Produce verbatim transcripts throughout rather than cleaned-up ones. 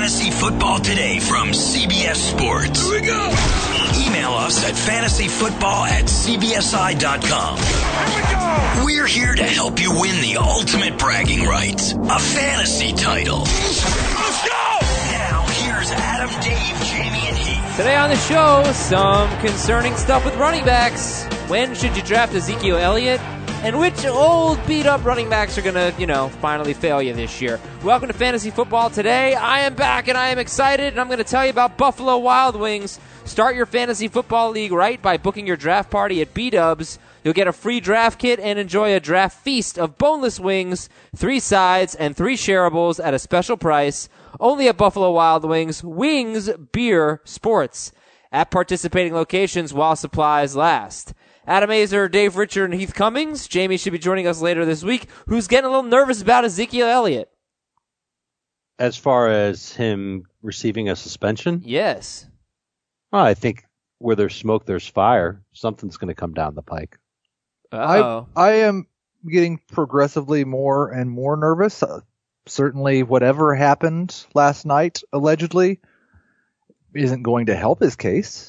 Fantasy Football Today from C B S Sports. Here we go. Email us at fantasy football at c b s i dot com. Here we go. We're here to help you win the ultimate bragging rights, a fantasy title. Let's go. Now, here's Adam, Dave, Jamie, and Heath. Today on the show, some concerning stuff with running backs. When should you draft Ezekiel Elliott? And which old beat-up running backs are going to, you know, finally fail you this year? Welcome to Fantasy Football Today. I am back, and I am excited, and I'm going to tell you about Buffalo Wild Wings. Start your Fantasy Football League right by booking your draft party at B-Dubs. You'll get a free draft kit and enjoy a draft feast of boneless wings, three sides, and three shareables at a special price. Only at Buffalo Wild Wings. Wings, beer, sports. At participating locations while supplies last. Adam Azer, Dave Richard, and Heath Cummings. Jamie should be joining us later this week, who's getting a little nervous about Ezekiel Elliott. As far as him receiving a suspension? Yes. Well, I think where there's smoke, there's fire. Something's going to come down the pike. Uh-oh. I, I am getting progressively more and more nervous. Uh, certainly whatever happened last night, allegedly, isn't going to help his case.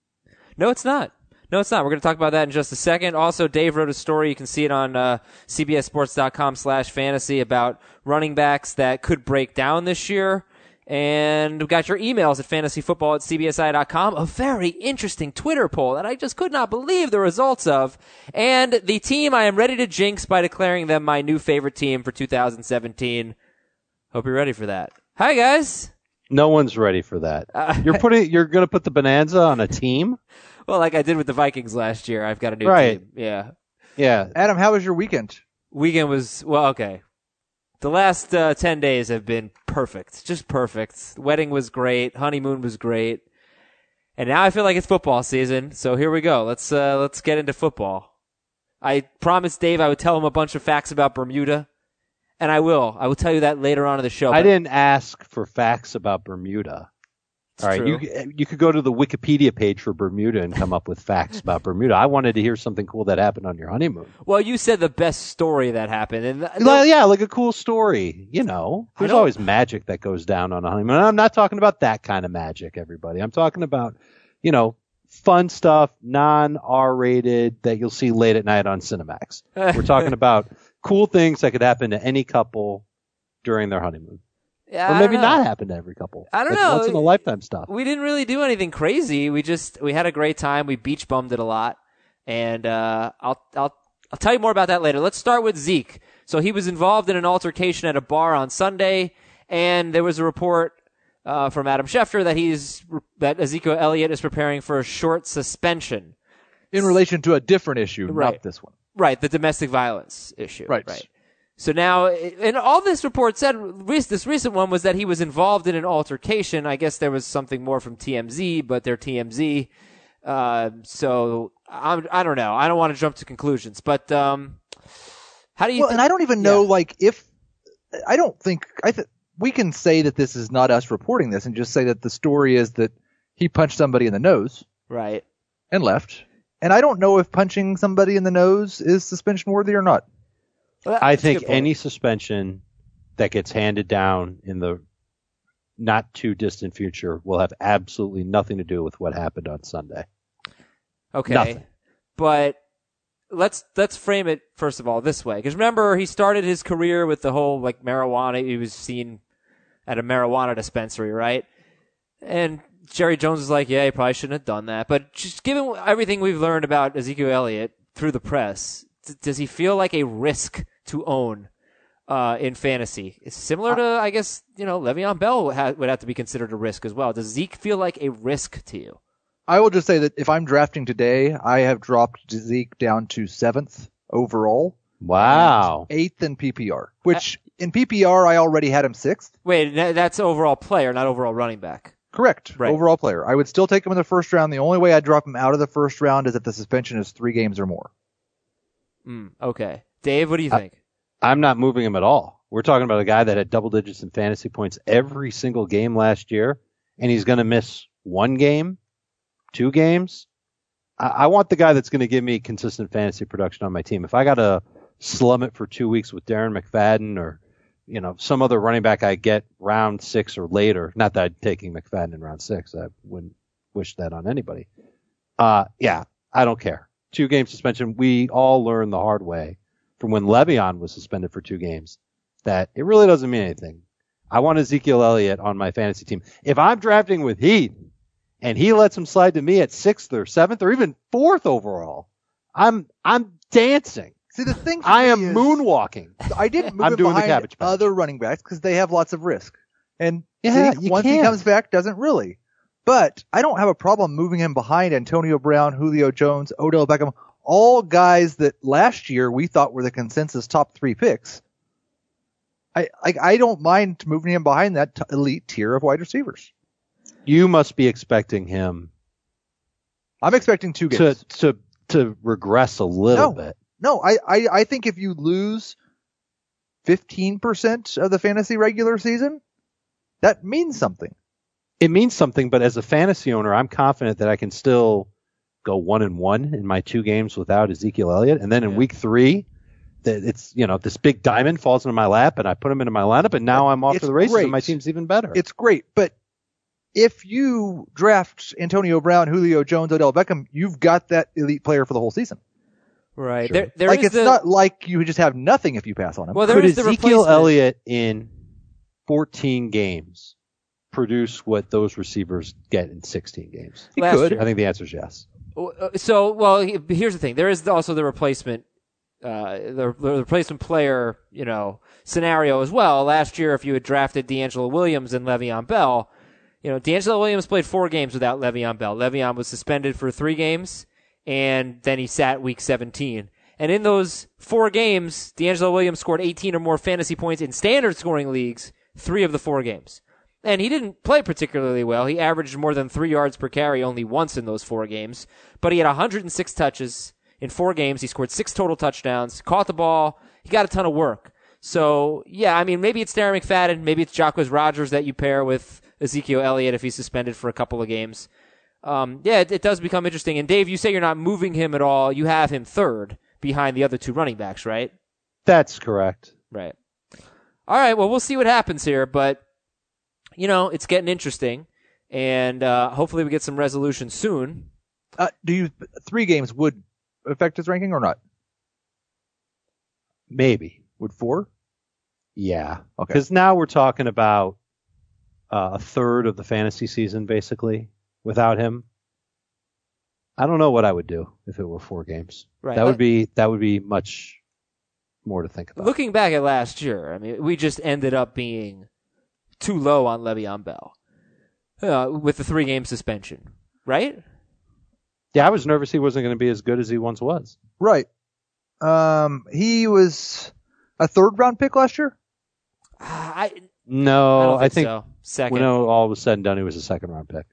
No, it's not. No, it's not. We're going to talk about that in just a second. Also, Dave wrote a story. You can see it on uh, cbssports.com slash fantasy about running backs that could break down this year. And we've got your emails at fantasyfootball at c b s i dot com. A very interesting Twitter poll that I just could not believe the results of. And the team I am ready to jinx by declaring them my new favorite team for two thousand seventeen. Hope you're ready for that. Hi, guys. No one's ready for that. Uh, you're putting. You're going to put the bonanza on a team? Well, like I did with the Vikings last year, I've got a new right. team. Yeah. Yeah. Adam, how was your weekend? Weekend was, well, okay. The last uh, ten days have been perfect. Just perfect. Wedding was great. Honeymoon was great. And now I feel like it's football season, so here we go. Let's uh, let's get into football. I promised Dave I would tell him a bunch of facts about Bermuda, and I will. I will tell you that later on in the show. I didn't ask for facts about Bermuda. All right, true. you you could go to the Wikipedia page for Bermuda and come up with facts about Bermuda. I wanted to hear something cool that happened on your honeymoon. Well, you said the best story that happened. And th- well, yeah, like a cool story. You know, there's always magic that goes down on a honeymoon. I'm not talking about that kind of magic, everybody. I'm talking about, you know, fun stuff, non-R rated that you'll see late at night on Cinemax. We're talking about cool things that could happen to any couple during their honeymoon. Yeah, or maybe not happen to every couple. I don't That's know. Once in a lifetime stuff. We didn't really do anything crazy. We just we had a great time. We beach bummed it a lot, and uh, I'll I'll I'll tell you more about that later. Let's start with Zeke. So he was involved in an altercation at a bar on Sunday, and there was a report uh, from Adam Schefter that he's that Ezekiel Elliott is preparing for a short suspension in relation to a different issue, right. not this one. Right, the domestic violence issue. Right. Right. So now, and all this report said, this recent one was that he was involved in an altercation. I guess there was something more from T M Z, but they're T M Z. Uh, so I'm, I don't know. I don't want to jump to conclusions, but um, how do you? Well, th- and I don't even know, yeah. like, if I don't think I th- we can say that this is not us reporting this, and just say that the story is that he punched somebody in the nose, right, and left. And I don't know if punching somebody in the nose is suspension worthy or not. Well, I think any suspension that gets handed down in the not too distant future will have absolutely nothing to do with what happened on Sunday. Okay. Nothing. But let's let's frame it first of all this way, because remember he started his career with the whole like marijuana. He was seen at a marijuana dispensary, right? And Jerry Jones was like, yeah, he probably shouldn't have done that. But just given everything we've learned about Ezekiel Elliott through the press, d- does he feel like a risk to own uh, in fantasy? It's similar to, I guess, you know, Le'Veon Bell would have, would have to be considered a risk as well. Does Zeke feel like a risk to you? I will just say that if I'm drafting today, I have dropped Zeke down to seventh overall. Wow. Eighth in P P R, which uh, in P P R I already had him sixth. Wait, that's overall player, not overall running back. Correct. Right. Overall player. I would still take him in the first round. The only way I drop him out of the first round is if the suspension is three games or more. Mm, okay. Dave, what do you think? I, I'm not moving him at all. We're talking about a guy that had double digits in fantasy points every single game last year, and he's going to miss one game, two games. I, I want the guy that's going to give me consistent fantasy production on my team. If I got to slum it for two weeks with Darren McFadden or you know, some other running back I get round six or later. Not that I'm taking McFadden in round six. I wouldn't wish that on anybody. Uh, yeah, I don't care. Two game suspension. We all learned the hard way from when Le'Veon was suspended for two games that it really doesn't mean anything. I want Ezekiel Elliott on my fantasy team. If I'm drafting with Heath and he lets him slide to me at sixth or seventh or even fourth overall, I'm I'm dancing. See, the thing for I me am is, moonwalking. I didn't move I'm him doing the behind Cabbage Patch. other running backs because they have lots of risk. And Yeah, Zeke, you once he can. comes back, doesn't really. But I don't have a problem moving him behind Antonio Brown, Julio Jones, Odell Beckham, all guys that last year we thought were the consensus top three picks. I like I don't mind moving him behind that t- elite tier of wide receivers. You must be expecting him I'm expecting two to games. to to regress a little No. bit. No, I, I, I think if you lose fifteen percent of the fantasy regular season, that means something. It means something, but as a fantasy owner, I'm confident that I can still go one and one in my two games without Ezekiel Elliott, and then in Yeah. week three, that it's you know this big diamond falls into my lap, and I put him into my lineup, and now I'm off It's to the races, great. and my team's even better. It's great, but if you draft Antonio Brown, Julio Jones, Odell Beckham, you've got that elite player for the whole season. Right. Sure. There, there like is it's the, not like you just have nothing if you pass on him. Well, there Could is the Ezekiel replacement. Elliott in fourteen games produce what those receivers get in sixteen games? He last could. year. I think the answer is yes. So, well, he- here's the thing. There is also the replacement, uh, the, the replacement player, you know, scenario as well. Last year, if you had drafted D'Angelo Williams and Le'Veon Bell, you know, D'Angelo Williams played four games without Le'Veon Bell. Le'Veon was suspended for three games, and then he sat week seventeen. And in those four games, D'Angelo Williams scored eighteen or more fantasy points in standard scoring leagues, three of the four games. And he didn't play particularly well. He averaged more than three yards per carry only once in those four games. But he had one hundred six touches in four games. He scored six total touchdowns, caught the ball. He got a ton of work. So, yeah, I mean, maybe it's Darren McFadden. Maybe it's Jacquizz Rodgers that you pair with Ezekiel Elliott if he's suspended for a couple of games. Um, yeah, it, it does become interesting. And, Dave, you say you're not moving him at all. You have him third behind the other two running backs, right? That's correct. Right. All right, well, we'll see what happens here. But, you know, it's getting interesting. And uh, hopefully we get some resolution soon. Uh, do you three games would affect his ranking or not? Maybe. Would four? Yeah. Okay. Because now we're talking about uh, a third of the fantasy season, basically, without him. I don't know what I would do if it were four games. Right. That would be that would be much more to think about. Looking back at last year, I mean, we just ended up being too low on Le'Veon Bell uh, with the three-game suspension, right? Yeah, I was nervous he wasn't going to be as good as he once was. Right. Um, he was a third round pick last year. I, No, I don't think, I think so. Second. when all was said and done, he was a second round pick.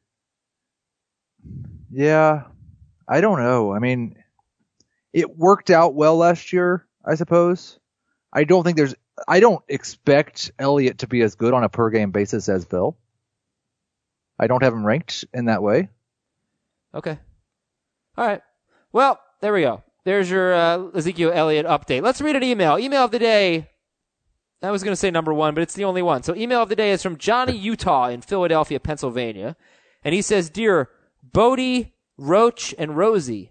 Yeah. I don't know. I mean, it worked out well last year, I suppose. I don't think there's, I don't expect Elliott to be as good on a per game basis as Bell. I don't have him ranked in that way. Okay. All right. Well, there we go. There's your uh, Ezekiel Elliott update. Let's read an email. Email of the day. I was going to say number one, but it's the only one. So email of the day is from Johnny Utah in Philadelphia, Pennsylvania. And he says, Dear Bodie, Roach, and Rosie.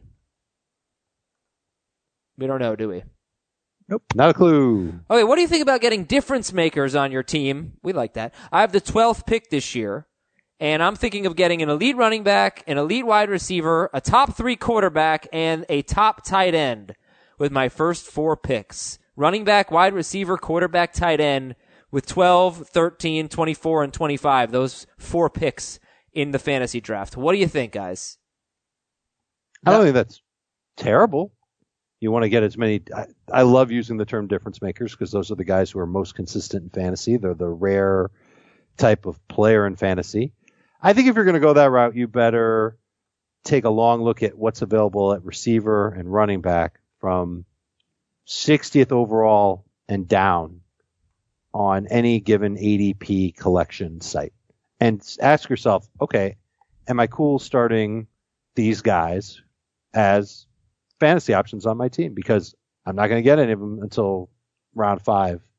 We don't know, do we? Not a clue. Okay, what do you think about getting difference makers on your team? We like that. I have the twelfth pick this year, and I'm thinking of getting an elite running back, an elite wide receiver, a top three quarterback, and a top tight end with my first four picks. Running back, wide receiver, quarterback, tight end with twelve, thirteen, twenty-four, and twenty-five. Those four picks in the fantasy draft. What do you think, guys? I don't think that's terrible. You want to get as many. I, I love using the term difference makers because those are the guys who are most consistent in fantasy. They're the rare type of player in fantasy. I think if you're going to go that route, you better take a long look at what's available at receiver and running back from sixtieth overall and down on any given A D P collection site. And ask yourself, okay, am I cool starting these guys as fantasy options on my team? Because I'm not going to get any of them until round five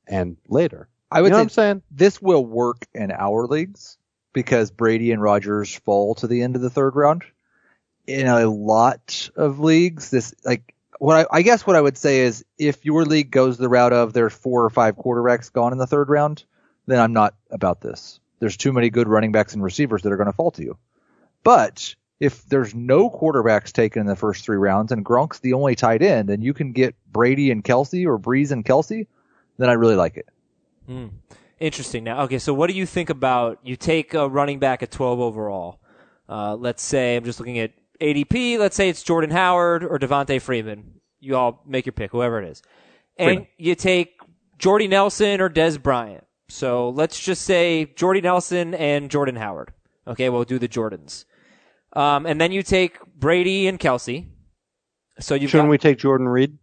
and later. I would you know say what I'm saying? This will work in our leagues because Brady and Rodgers fall to the end of the third round. In a lot of leagues, this like what I, I guess what I would say is if your league goes the route of there's four or five quarterbacks gone in the third round, then I'm not about this. There's too many good running backs and receivers that are going to fall to you. But if there's no quarterbacks taken in the first three rounds and Gronk's the only tight end and you can get Brady and Kelsey or Breeze and Kelsey, then I really like it. Hmm. Interesting. Now, okay, so what do you think about you take a running back at twelve overall? Uh, let's say I'm just looking at A D P. Let's say it's Jordan Howard or Devontae Freeman. You all make your pick, whoever it is. And Freeman. You take Jordy Nelson or Dez Bryant. So let's just say Jordy Nelson and Jordan Howard. Okay, we'll do the Jordans. Um, and then you take Brady and Kelsey. So you Shouldn't got, we take Jordan Reed?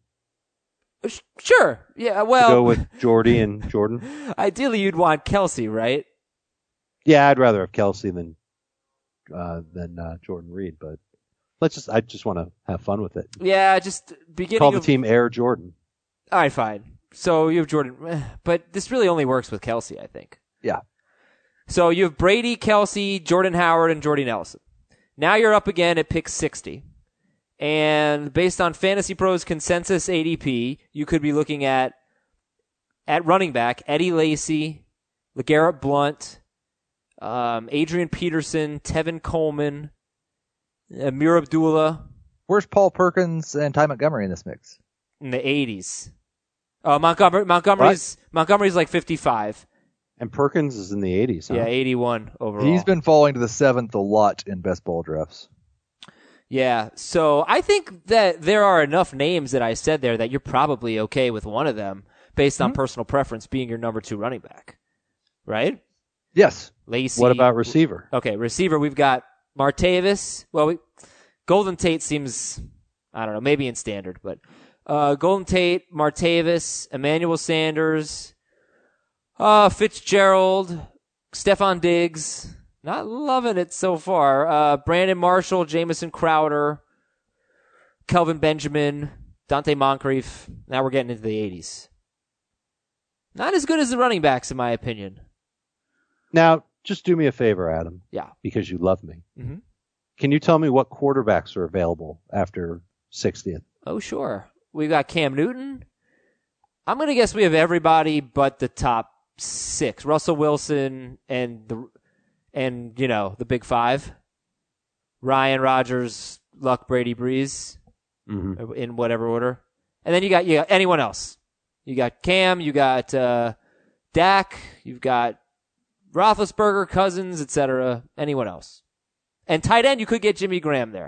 Sure. Yeah, well. To go with Jordy and Jordan? Ideally, you'd want Kelsey, right? Yeah, I'd rather have Kelsey than uh, than uh, Jordan Reed, but let's just I just want to have fun with it. Yeah, just beginning Call the of, team Air Jordan. All right, fine. So you have Jordan, but this really only works with Kelsey, I think. Yeah. So you have Brady, Kelsey, Jordan Howard, and Jordy Nelson. Now you're up again at pick sixty. And based on Fantasy Pros consensus A D P, you could be looking at, at running back, Eddie Lacy, LeGarrette Blount, um, Adrian Peterson, Tevin Coleman, Amir Abdullah. Where's Paul Perkins and Ty Montgomery in this mix? In the eighties. Uh, Montgomery, Montgomery's, what? Montgomery's like fifty-five. And Perkins is in the eighties, huh? Yeah, eighty-one overall. He's been falling to the seventh a lot in best ball drafts. Yeah, so I think that there are enough names that I said there that you're probably okay with one of them based on mm-hmm. personal preference being your number two running back. Right? Yes. Lacy. What about receiver? Okay, receiver, we've got Martavis. Well, we, Golden Tate seems, I don't know, maybe in standard, but uh, Golden Tate, Martavis, Emmanuel Sanders, uh, Fitzgerald, Stephon Diggs. Not loving it so far. Uh, Brandon Marshall, Jamison Crowder, Kelvin Benjamin, Dante Moncrief. Now we're getting into the eighties. Not as good as the running backs, in my opinion. Now, just do me a favor, Adam. Yeah. Because you love me. Mm-hmm. Can you tell me what quarterbacks are available after sixtieth? Oh, sure. We've got Cam Newton. I'm going to guess we have everybody but the top six. Russell Wilson and the... And, you know, the big five. Ryan, Rodgers, Luck, Brady, Breeze. Mm-hmm. In whatever order. And then you got, you got anyone else. You got Cam, you got uh, Dak, you've got Roethlisberger, Cousins, et cetera. Anyone else. And tight end, you could get Jimmy Graham there.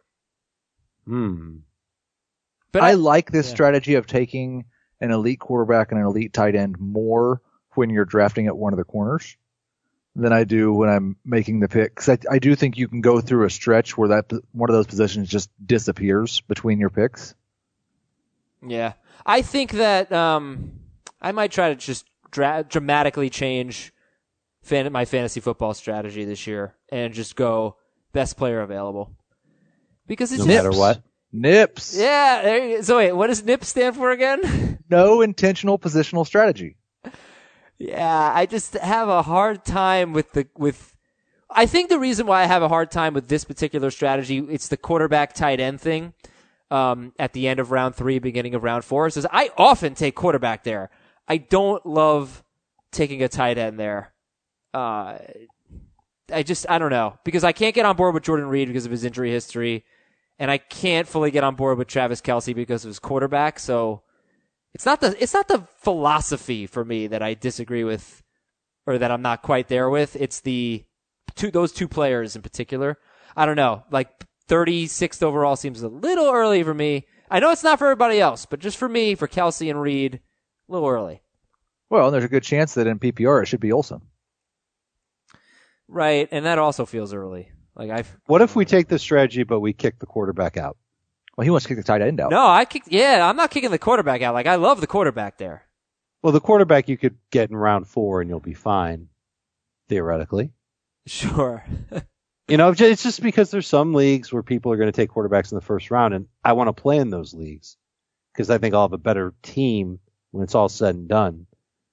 Hmm. But I, I like this yeah. strategy of taking an elite quarterback and an elite tight end more when you're drafting at one of the corners than I do when I'm making the pick. Because I, I do think you can go through a stretch where that one of those positions just disappears between your picks. Yeah. I think that um, I might try to just dra- dramatically change fan- my fantasy football strategy this year and just go best player available. Because it's no just, matter what. N I P S. Yeah. There you, so wait, what does N I P S stand for again? No intentional positional strategy. Yeah, I just have a hard time with the with. I think the reason why I have a hard time with this particular strategy, it's the quarterback tight end thing. Um, at the end of round three, beginning of round four, says I often take quarterback there. I don't love taking a tight end there. Uh, I just I don't know because I can't get on board with Jordan Reed because of his injury history, and I can't fully get on board with Travis Kelce because of his quarterback. So. It's not the it's not the philosophy for me that I disagree with or that I'm not quite there with. It's the two those two players in particular. I don't know. Like thirty-sixth overall seems a little early for me. I know it's not for everybody else, but just for me, for Kelce and Reed, a little early. Well, there's a good chance that in P P R it should be Olsen. Right, and that also feels early. Like I've What if we take this strategy but we kick the quarterback out? Well, he wants to kick the tight end out. No, I kick. Yeah, I'm not kicking the quarterback out. Like I love the quarterback there. Well, the quarterback you could get in round four and you'll be fine, theoretically. Sure. You know, it's just because there's some leagues where people are going to take quarterbacks in the first round, and I want to play in those leagues because I think I'll have a better team when it's all said and done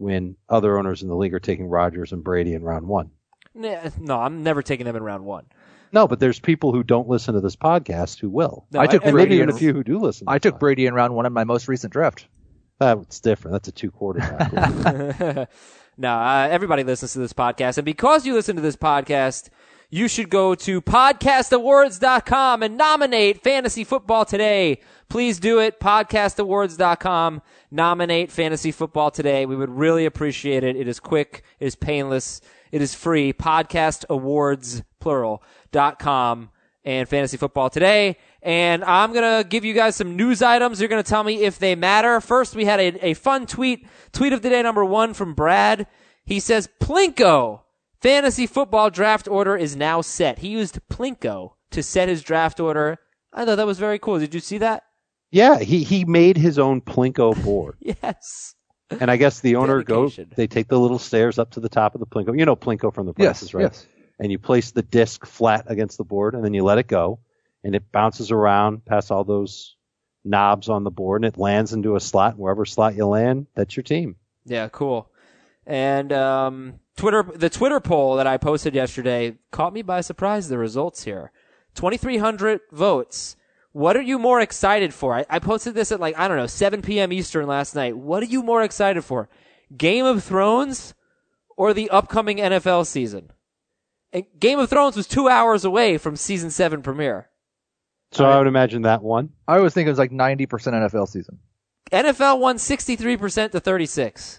when other owners in the league are taking Rodgers and Brady in round one. Nah, No, I'm never taking them in round one. No, but there's people who don't listen to this podcast who will. No, I took I- And Brady maybe even in- a few who do listen. To I this took podcast. Brady in round one in my most recent draft. That's different. That's a two quarterback. No, uh, everybody listens to this podcast, and because you listen to this podcast, you should go to podcast awards dot com and nominate Fantasy Football Today. Please do it. podcast awards dot com. Nominate Fantasy Football Today. We would really appreciate it. It is quick. It is painless. It is free. Podcast Awards, plural, dot com and Fantasy Football Today. And I'm going to give you guys some news items. You're going to tell me if they matter. First, we had a, a fun tweet. Tweet of the day number one from Brad. He says, Plinko. Fantasy football draft order is now set. He used Plinko to set his draft order. I thought that was very cool. Did you see that? Yeah, he, he made his own Plinko board. Yes. And I guess the owner goes, Dedication. they take the little stairs up to the top of the Plinko. You know Plinko from the prices, Yes, right? yes. And you place the disc flat against the board, and then you let it go, and it bounces around past all those knobs on the board, and it lands into a slot. And wherever slot you land, that's your team. Yeah, cool. And um, Twitter, the Twitter poll that I posted yesterday caught me by surprise. The results here, twenty-three hundred votes. What are you more excited for? I, I posted this at like I don't know seven p.m. Eastern last night. What are you more excited for? Game of Thrones or the upcoming N F L season? And Game of Thrones was two hours away from season seven premiere. So I would imagine that one. I always think it was like ninety percent N F L season. N F L won sixty-three percent to thirty-six.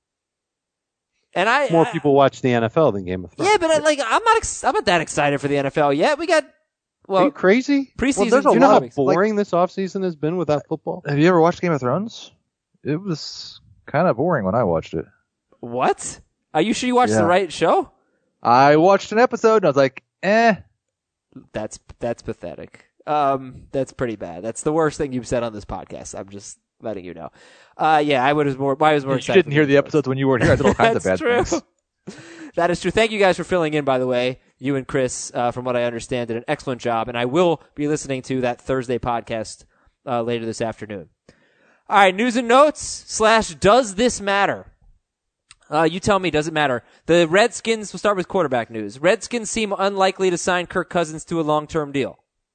And I More I- people watch the N F L than Game of Thrones. Yeah, but I, like I'm not ex- I'm not that excited for the N F L yet. We got Are well you crazy? preseason. there's a Do you know how lot of- boring this offseason has been without football? Have you ever watched Game of Thrones? It was kind of boring when I watched it. What? Are you sure you watched Yeah. the right show? I watched an episode and I was like, eh. That's that's pathetic. Um, that's pretty bad. That's the worst thing you've said on this podcast. I'm just letting you know. Uh, yeah, I would was more. I was more You excited. didn't hear the episodes when you weren't here. I did all kinds of bad That's true. things. That is true. Thank you guys for filling in, by the way. You and Chris, uh, from what I understand, did an excellent job, and I will be listening to that Thursday podcast uh, later this afternoon. All right, news and notes slash does this matter? Uh, you tell me, does it matter? The Redskins, we'll start with quarterback news. Redskins seem unlikely to sign Kirk Cousins to a long-term deal.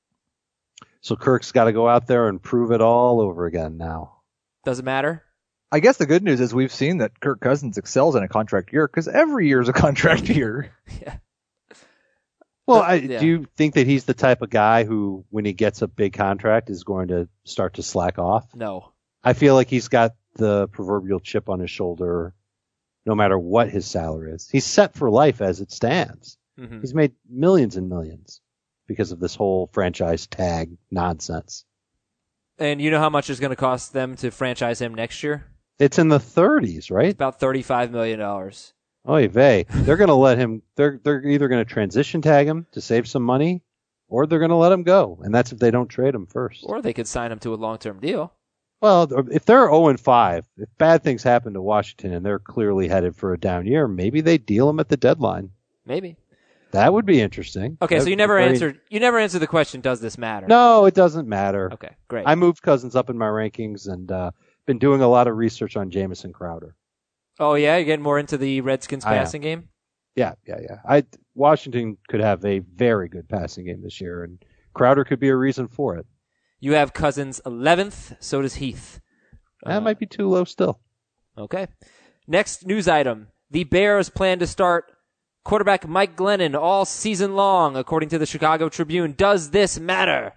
So Kirk's got to go out there and prove it all over again now. Does it matter? I guess the good news is we've seen that Kirk Cousins excels in a contract year because every year is a contract year. Yeah. Well, But- I, yeah. do you think that he's the type of guy who, when he gets a big contract, is going to start to slack off? No. I feel like he's got the proverbial chip on his shoulder no matter what his salary is. He's set for life as it stands. Mm-hmm. He's made millions and millions because of this whole franchise tag nonsense. And you know how much it's going to cost them to franchise him next year? It's in the thirties, right? About thirty-five million dollars. Oy vey. They're going to let him, they're, they're either going to transition tag him to save some money or they're going to let him go. And that's if they don't trade him first. Or they could sign him to a long-term deal. Well, if they're oh and five, if bad things happen to Washington and they're clearly headed for a down year, maybe they deal him at the deadline. Maybe. That would be interesting. Okay, That so you would be never very- answered you never answered the question, does this matter? No, it doesn't matter. Okay, great. I moved Cousins up in my rankings and uh, been doing a lot of research on Jamison Crowder. Oh yeah, you're getting more into the Redskins I am. passing game? Yeah, yeah, yeah. I Washington could have a very good passing game this year, and Crowder could be a reason for it. You have Cousins eleventh, so does Heath. That Uh, might be too low still. Okay. Next news item. The Bears plan to start quarterback Mike Glennon all season long, according to the Chicago Tribune. Does this matter?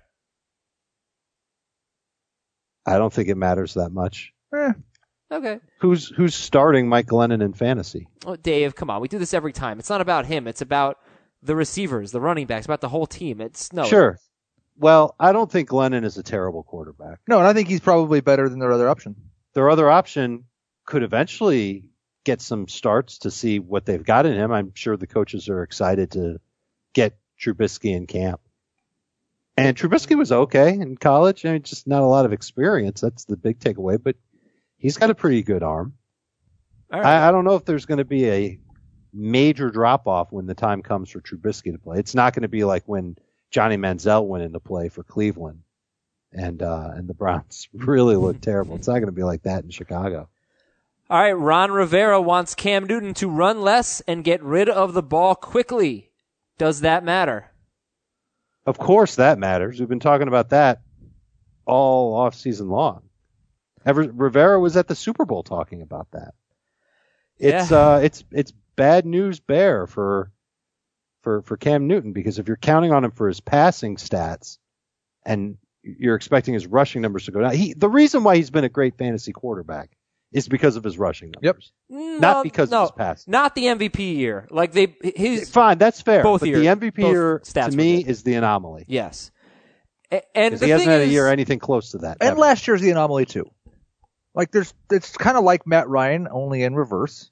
I don't think it matters that much. Eh. Okay. Who's who's starting Mike Glennon in fantasy? Oh, Dave, come on. We do this every time. It's not about him. It's about the receivers, the running backs, about the whole team. It's no. Sure. Well, I don't think Glennon is a terrible quarterback. No, and I think he's probably better than their other option. Their other option could eventually get some starts to see what they've got in him. I'm sure the coaches are excited to get Trubisky in camp. And Trubisky was okay in college. I mean, just not a lot of experience. That's the big takeaway, but he's got a pretty good arm. All right. I, I don't know if there's going to be a major drop off when the time comes for Trubisky to play. It's not going to be like when Johnny Manziel went into play for Cleveland and, uh, and the Browns really looked terrible. It's not going to be like that in Chicago. All right, Ron Rivera wants Cam Newton to run less and get rid of the ball quickly. Does that matter? Of course that matters. We've been talking about that all off season long. Ever, Rivera was at the Super Bowl talking about that. It's Yeah. uh it's it's bad news bear for for for Cam Newton, because if you're counting on him for his passing stats and you're expecting his rushing numbers to go down, he the reason why he's been a great fantasy quarterback is because of his rushing numbers. No, Not because no, of his passing. Not the M V P year. Like they his Fine, that's fair. both but years, the M V P both year stats to were me good. is the anomaly. Yes. A- And 'Cause the he hasn't thing had a is, year anything close to that. And ever. last year's the anomaly too. Like there's, it's kind of like Matt Ryan, only in reverse.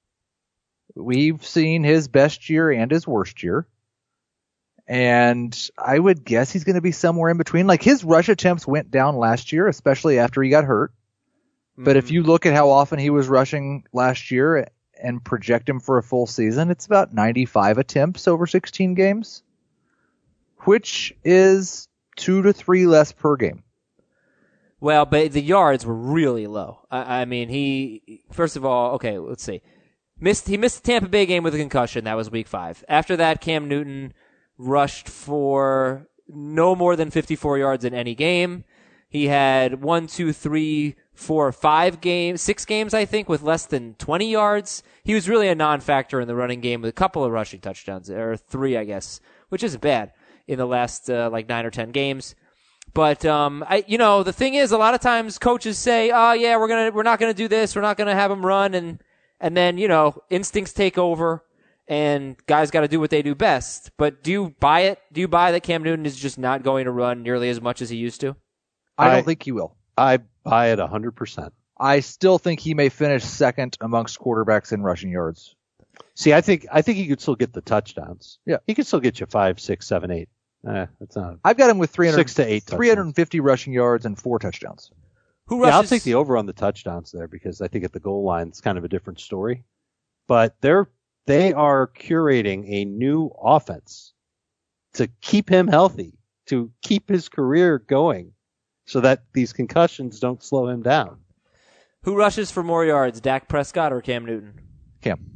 We've seen his best year and his worst year. And I would guess he's going to be somewhere in between. Like his rush attempts went down last year, especially after he got hurt. But if you look at how often he was rushing last year and project him for a full season, it's about ninety-five attempts over sixteen games, which is two to three less per game. Well, but the yards were really low. I, I mean, he first of all, okay, let's see, missed he missed the Tampa Bay game with a concussion. That was week five. After that, Cam Newton rushed for no more than fifty-four yards in any game. He had one, two, three, four, five games, six games, I think, with less than twenty yards. He was really a non-factor in the running game with a couple of rushing touchdowns, or three, I guess, which isn't bad in the last uh, like nine or ten games. But um, I, you know, the thing is, a lot of times coaches say, "Oh yeah, we're gonna, we're not gonna do this, we're not gonna have him run," and and then you know, instincts take over, and guys got to do what they do best. But do you buy it? Do you buy that Cam Newton is just not going to run nearly as much as he used to? I don't I- think he will. I buy it one hundred percent. I still think he may finish second amongst quarterbacks in rushing yards. See, I think I think he could still get the touchdowns. Yeah. He could still get you five, six, seven, eight. Eh, that's not. I've got him with three hundred, Six to eight touchdowns. three hundred fifty rushing yards and four touchdowns. Who Yeah, I'll rushes? take the over on the touchdowns there, because I think at the goal line it's kind of a different story. But they're they are curating a new offense to keep him healthy, to keep his career going, so that these concussions don't slow him down. Who rushes for more yards, Dak Prescott or Cam Newton? Cam.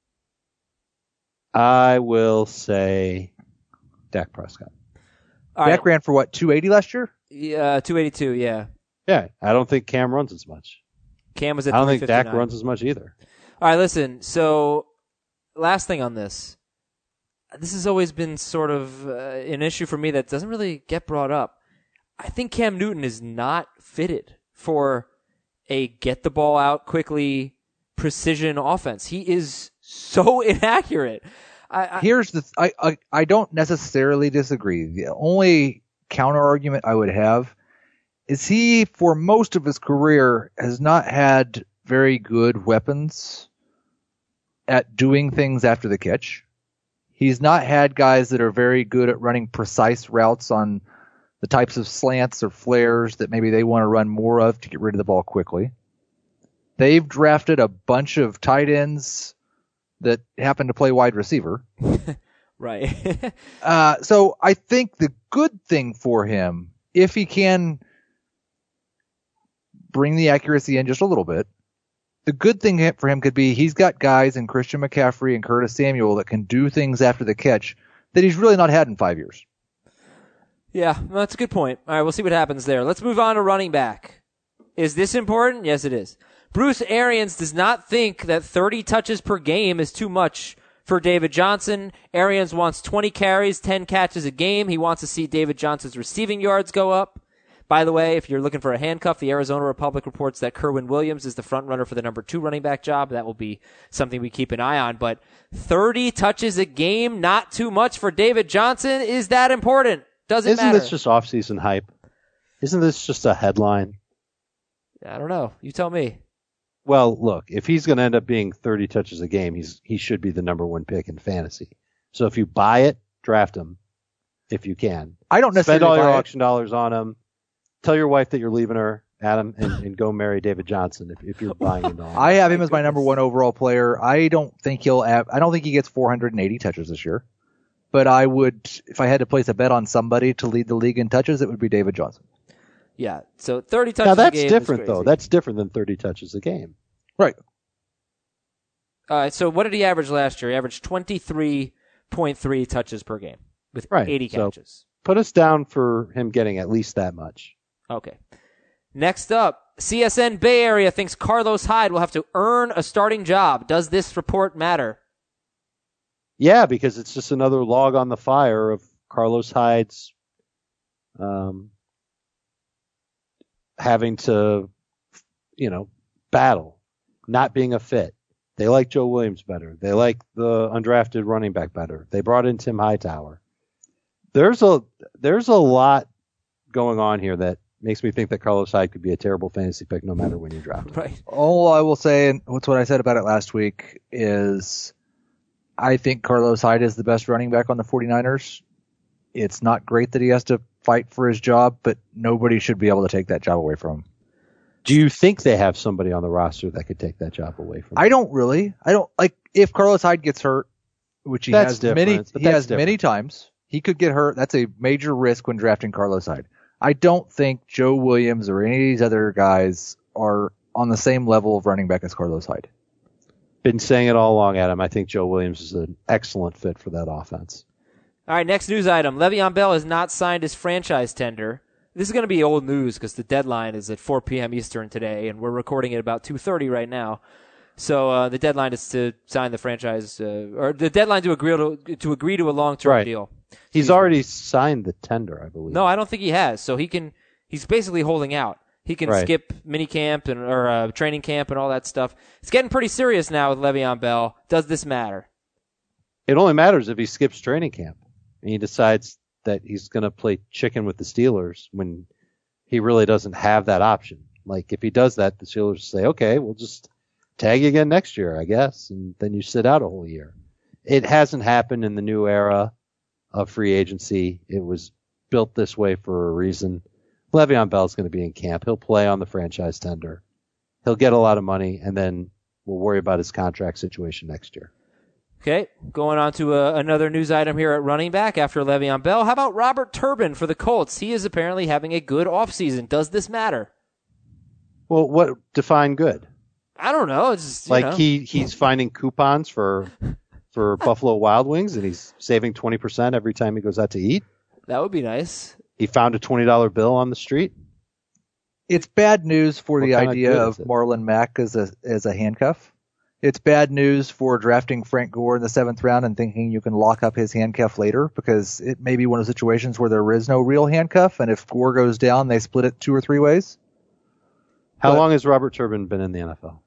I will say Dak Prescott. All Dak right, ran for what, two eighty last year? yeah, two eighty-two. Yeah, Yeah, I don't think Cam runs as much. Cam was at I don't think three Dak fifty-nine. runs as much either. All right, listen. So, last thing on this. This has always been sort of uh, an issue for me that doesn't really get brought up. I think Cam Newton is not fitted for a get the ball out quickly precision offense. He is so inaccurate. I, I, Here's the, th- I, I, I don't necessarily disagree. The only counter argument I would have is he, for most of his career, has not had very good weapons at doing things after the catch. He's not had guys that are very good at running precise routes on the types of slants or flares that maybe they want to run more of to get rid of the ball quickly. They've drafted a bunch of tight ends that happen to play wide receiver. right. Uh, so I think the good thing for him, if he can bring the accuracy in just a little bit, the good thing for him could be he's got guys in Christian McCaffrey and Curtis Samuel that can do things after the catch that he's really not had in five years. Yeah, well, that's a good point. All right, we'll see what happens there. Let's move on to running back. Is this important? Yes, it is. Bruce Arians does not think that thirty touches per game is too much for David Johnson. Arians wants twenty carries, ten catches a game. He wants to see David Johnson's receiving yards go up. By the way, if you're looking for a handcuff, the Arizona Republic reports that Kerwin Williams is the front runner for the number two running back job. That will be something we keep an eye on. But thirty touches a game, not too much for David Johnson. Is that important? Does it Isn't matter? this just off-season hype? Isn't this just a headline? I don't know. You tell me. Well, look, if he's going to end up being thirty touches a game, he's he should be the number one pick in fantasy. So if you buy it, draft him if you can. I don't necessarily Spend all your buy it. auction dollars on him. Tell your wife that you're leaving her, Adam, and, and go marry David Johnson if, if you're buying into all. I have him as my number one overall player. I don't think he'll have, I don't think he gets four hundred eighty touches this year. But I would, if I had to place a bet on somebody to lead the league in touches, it would be David Johnson. Yeah. So thirty touches Now a that's game different is though. crazy. That's different than thirty touches a game. Right. Uh, so what did he average last year? He averaged twenty-three point three touches per game with Right. eighty So catches. put us down for him getting at least that much. Okay. Next up, C S N Bay Area thinks Carlos Hyde will have to earn a starting job. Does this report matter? Yeah, because it's just another log on the fire of Carlos Hyde's um, having to, you know, battle, not being a fit. They like Joe Williams better. They like the undrafted running back better. They brought in Tim Hightower. There's a there's a lot going on here that makes me think that Carlos Hyde could be a terrible fantasy pick no matter when you draft him. Right. All I will say, and what's what I said about it last week, is I think Carlos Hyde is the best running back on the 49ers. It's not great that he has to fight for his job, but nobody should be able to take that job away from him. Do you think they have somebody on the roster that could take that job away from him? I don't really. I don't like if Carlos Hyde gets hurt, which he That's has different, many but he that's has different. many times. He could get hurt. That's a major risk when drafting Carlos Hyde. I don't think Joe Williams or any of these other guys are on the same level of running back as Carlos Hyde. Been saying it all along, Adam. I think Joe Williams is an excellent fit for that offense. All right, next news item. Le'Veon Bell has not signed his franchise tender. This is going to be old news because the deadline is at four p.m. Eastern today, and we're recording at about two thirty right now. So uh, the deadline is to sign the franchise, uh, or the deadline to agree to, to agree to a long-term Right. deal. He's already signed the tender, I believe. No, I don't think he has. So he can. He's basically holding out. He can Right. skip mini camp and or uh, training camp and all that stuff. It's getting pretty serious now with Le'Veon Bell. Does this matter? It only matters if he skips training camp and he decides that he's going to play chicken with the Steelers when he really doesn't have that option. Like if he does that, the Steelers say, okay, we'll just tag you again next year, I guess. And then you sit out a whole year. It hasn't happened in the new era of free agency. It was built this way for a reason. Le'Veon Bell's going to be in camp. He'll play on the franchise tender. He'll get a lot of money, and then we'll worry about his contract situation next year. Okay, going on to uh, another news item here at running back after Le'Veon Bell. How about Robert Turbin for the Colts? He is apparently having a good offseason. Does this matter? Well, what define good? I don't know. It's just, you Like know. he, he's finding coupons for for Buffalo Wild Wings, and he's saving twenty percent every time he goes out to eat. That would be nice. He found a twenty dollar bill on the street. It's bad news for What the kind of idea good of is it? Marlon Mack as a as a handcuff. It's bad news for drafting Frank Gore in the seventh round and thinking you can lock up his handcuff later, because it may be one of those situations where there is no real handcuff, and if Gore goes down, they split it two or three ways. How But- long has Robert Turbin been in the N F L?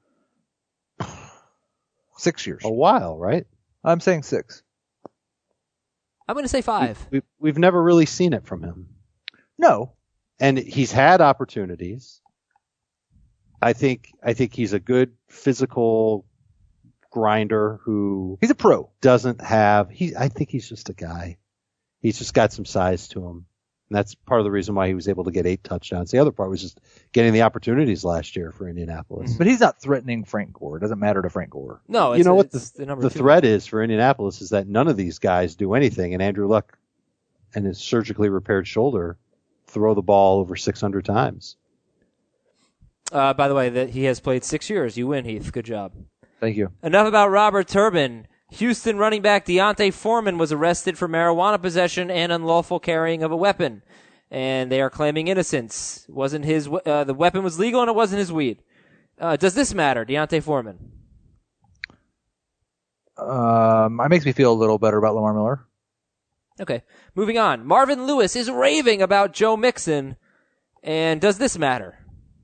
Six years. A while, right? I'm saying six. I'm going to say five. We've, we've never really seen it from him. No. And he's had opportunities. I think I think he's a good physical grinder who He's a pro. doesn't have he I think he's just a guy. He's just got some size to him. And that's part of the reason why he was able to get eight touchdowns. The other part was just getting the opportunities last year for Indianapolis. But he's not threatening Frank Gore. It doesn't matter to Frank Gore. No, it's, You know what it's the, number The two. threat is for Indianapolis is that none of these guys do anything, and Andrew Luck and his surgically repaired shoulder throw the ball over six hundred times. Uh, by the way, that he has played six years. You win, Heath. Good job. Thank you. Enough about Robert Turbin. Houston running back Deontay Foreman was arrested for marijuana possession and unlawful carrying of a weapon, and they are claiming innocence. Wasn't his uh, the weapon was legal and it wasn't his weed. Uh, does this matter, Deontay Foreman? Um, it makes me feel a little better about Lamar Miller. Okay, moving on. Marvin Lewis is raving about Joe Mixon, and does this matter?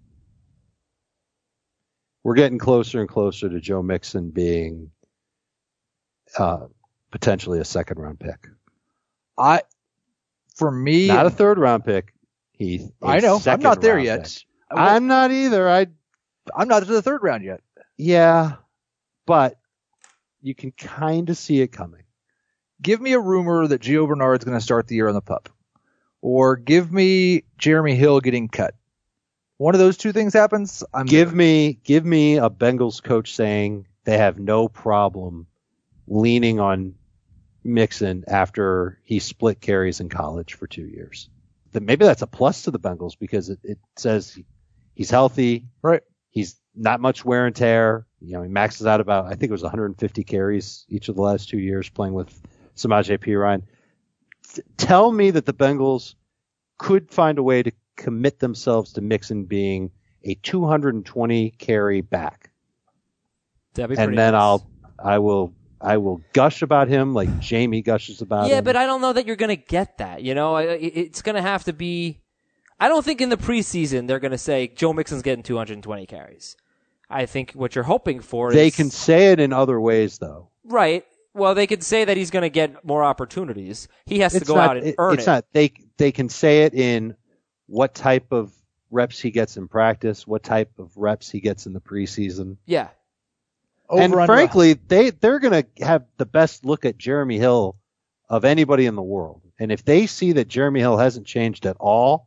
We're getting closer and closer to Joe Mixon being uh, potentially a second round pick. I, for me, Not a third round pick, Heath. a I know. I'm second not there round yet. pick. I'm not either. I I'm not to the third round yet. yeah, but you can kind of see it coming. Give me a rumor that Gio Bernard's going to start the year on the pup, or give me Jeremy Hill getting cut. One of those two things happens. I'm Give there. me give me a Bengals coach saying they have no problem leaning on Mixon after he split carries in college for two years. Then maybe that's a plus to the Bengals because it, it says he's healthy. Right. He's not much wear and tear. You know, he maxes out about, I think it was one hundred fifty carries each of the last two years playing with Samaje Perine. Th- tell me that the Bengals could find a way to commit themselves to Mixon being a two hundred twenty carry back. That'd be and pretty then nice. I'll, I will, I will gush about him like Jamie gushes about Yeah, him. but I don't know that you're going to get that. You know, I- it's going to have to be. I don't think in the preseason they're going to say Joe Mixon's getting two hundred twenty carries. I think what you're hoping for They is can say it in other ways, though. right. Well, they could say that he's going to get more opportunities. He has to It's go not, out and it- earn it's it. not. They they can say it in what type of reps he gets in practice, what type of reps he gets in the preseason. Yeah. Over and under- frankly, they they're going to have the best look at Jeremy Hill of anybody in the world. And if they see that Jeremy Hill hasn't changed at all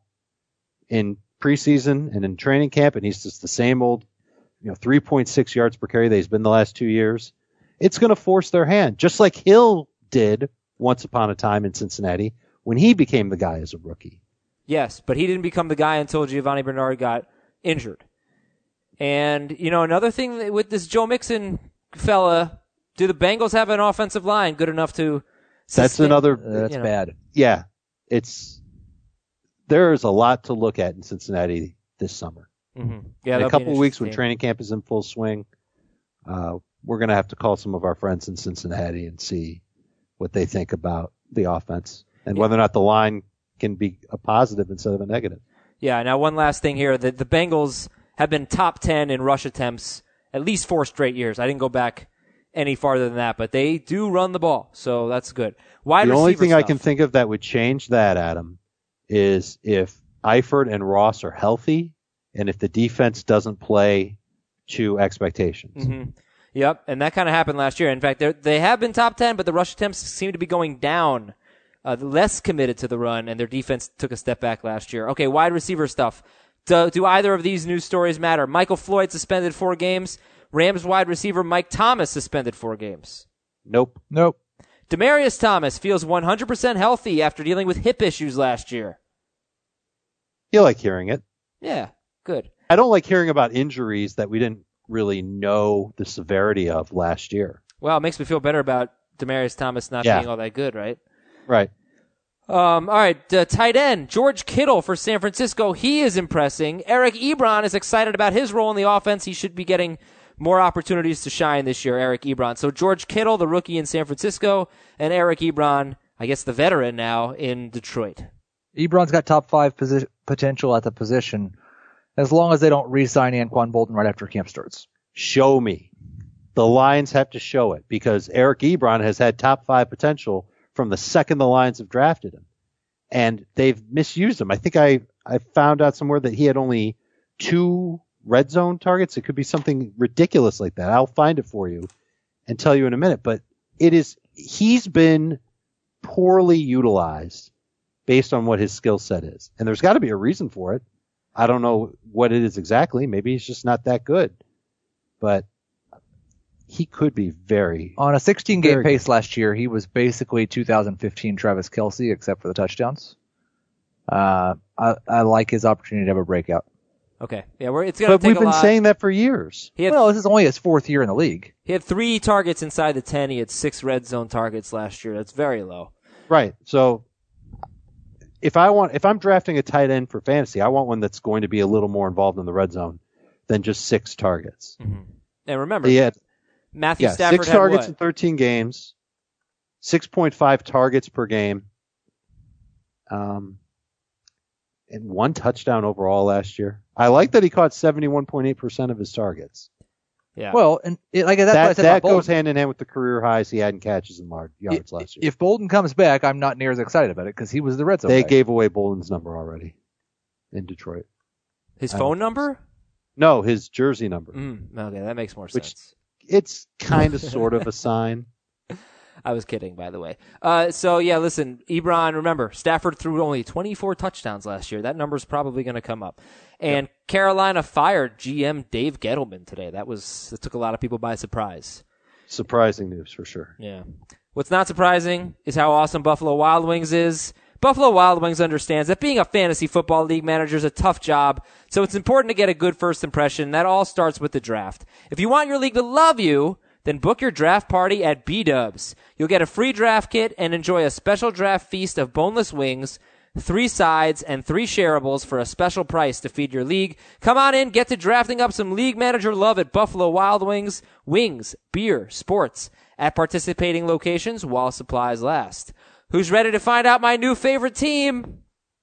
in preseason and in training camp, and he's just the same old, you know, three point six yards per carry that he's been the last two years, it's going to force their hand, just like Hill did once upon a time in Cincinnati when he became the guy as a rookie. Yes, but he didn't become the guy until Giovanni Bernard got injured. And, you know, another thing that- with this Joe Mixon fella, do the Bengals have an offensive line good enough to That's sustain- another, Uh, that's you know. bad. yeah, it's, there's a lot to look at in Cincinnati this summer. Mm-hmm. Yeah, In that'll a be couple an of weeks interesting when team. training camp is in full swing, uh, we're going to have to call some of our friends in Cincinnati and see what they think about the offense and Yeah. whether or not the line can be a positive instead of a negative. Yeah, now one last thing here. The, the Bengals have been top ten in rush attempts at least four straight years. I didn't go back any farther than that, but they do run the ball, so that's good. Wide The only receiver thing I stuff. can think of that would change that, Adam, is if Eifert and Ross are healthy and if the defense doesn't play to expectations. Mm-hmm. Yep, and that kind of happened last year. In fact, they they have been top ten, but the rush attempts seem to be going down, uh, less committed to the run, and their defense took a step back last year. Okay, wide receiver stuff. Do, do either of these news stories matter? Michael Floyd suspended four games. Rams wide receiver Mike Thomas suspended four games. Nope. Nope. Demaryius Thomas feels one hundred percent healthy after dealing with hip issues last year. You like hearing it. Yeah, good. I don't like hearing about injuries that we didn't really know the severity of last year. Well, it makes me feel better about Demaryius Thomas not Yeah. being all that good, right? Right. Um, all right, uh, tight end, George Kittle for San Francisco. He is impressing. Eric Ebron is excited about his role in the offense. He should be getting more opportunities to shine this year, Eric Ebron. So George Kittle, the rookie in San Francisco, and Eric Ebron, I guess the veteran now in Detroit. Ebron's got top five posi- potential at the position as long as they don't re-sign Anquan Bolden right after camp starts. Show me. The Lions have to show it because Eric Ebron has had top five potential from the second the Lions have drafted him. And they've misused him. I think I, I found out somewhere that he had only two red zone targets. It could be something ridiculous like that. I'll find it for you and tell you in a minute. But it is, he's been poorly utilized based on what his skill set is. And there's got to be a reason for it. I don't know what it is exactly. Maybe he's just not that good. But he could be very... On a sixteen-game Very pace last year, he was basically two thousand fifteen Travis Kelce, except for the touchdowns. Uh, I, I like his opportunity to have a breakout. Okay, yeah, we're, it's going to But take we've a been lot. saying that for years. He had, Well, this is only his fourth year in the league. he had three targets inside the ten. He had six red zone targets last year. That's very low. Right. So if I want, if I'm drafting a tight end for fantasy, I want one that's going to be a little more involved in the red zone than just six targets. Mm-hmm. And remember, He had Matthew yeah, Stafford six had targets what? in thirteen games, six point five targets per game, um, and one touchdown overall last year. I like that he caught seventy-one point eight percent of his targets. Yeah. Well, and it, like that's what I That said that about Bolden. goes hand in hand with the career highs he had in catches and lar- yards I- last year. If Bolden comes back, I'm not near as excited about it because he was the red zone They guy. gave away Bolden's number already in Detroit. His I phone don't- number? No, his jersey number. Mm, okay, that makes more Which- sense. It's kind of sort of a sign. I was kidding, by the way. Uh, so, yeah, listen, Ebron, remember, Stafford threw only twenty-four touchdowns last year. That number's probably going to come up. And yep. Carolina fired G M Dave Gettleman today. That was that took a lot of people by surprise. Surprising news for sure. Yeah. What's not surprising is how awesome Buffalo Wild Wings is. Buffalo Wild Wings understands that being a fantasy football league manager is a tough job, so it's important to get a good first impression. That all starts with the draft. If you want your league to love you, then book your draft party at B-Dubs. You'll get a free draft kit and enjoy a special draft feast of boneless wings, three sides, and three shareables for a special price to feed your league. Come on in, get to drafting up some league manager love at Buffalo Wild Wings. Wings, beer, sports at participating locations while supplies last. Who's ready to find out my new favorite team?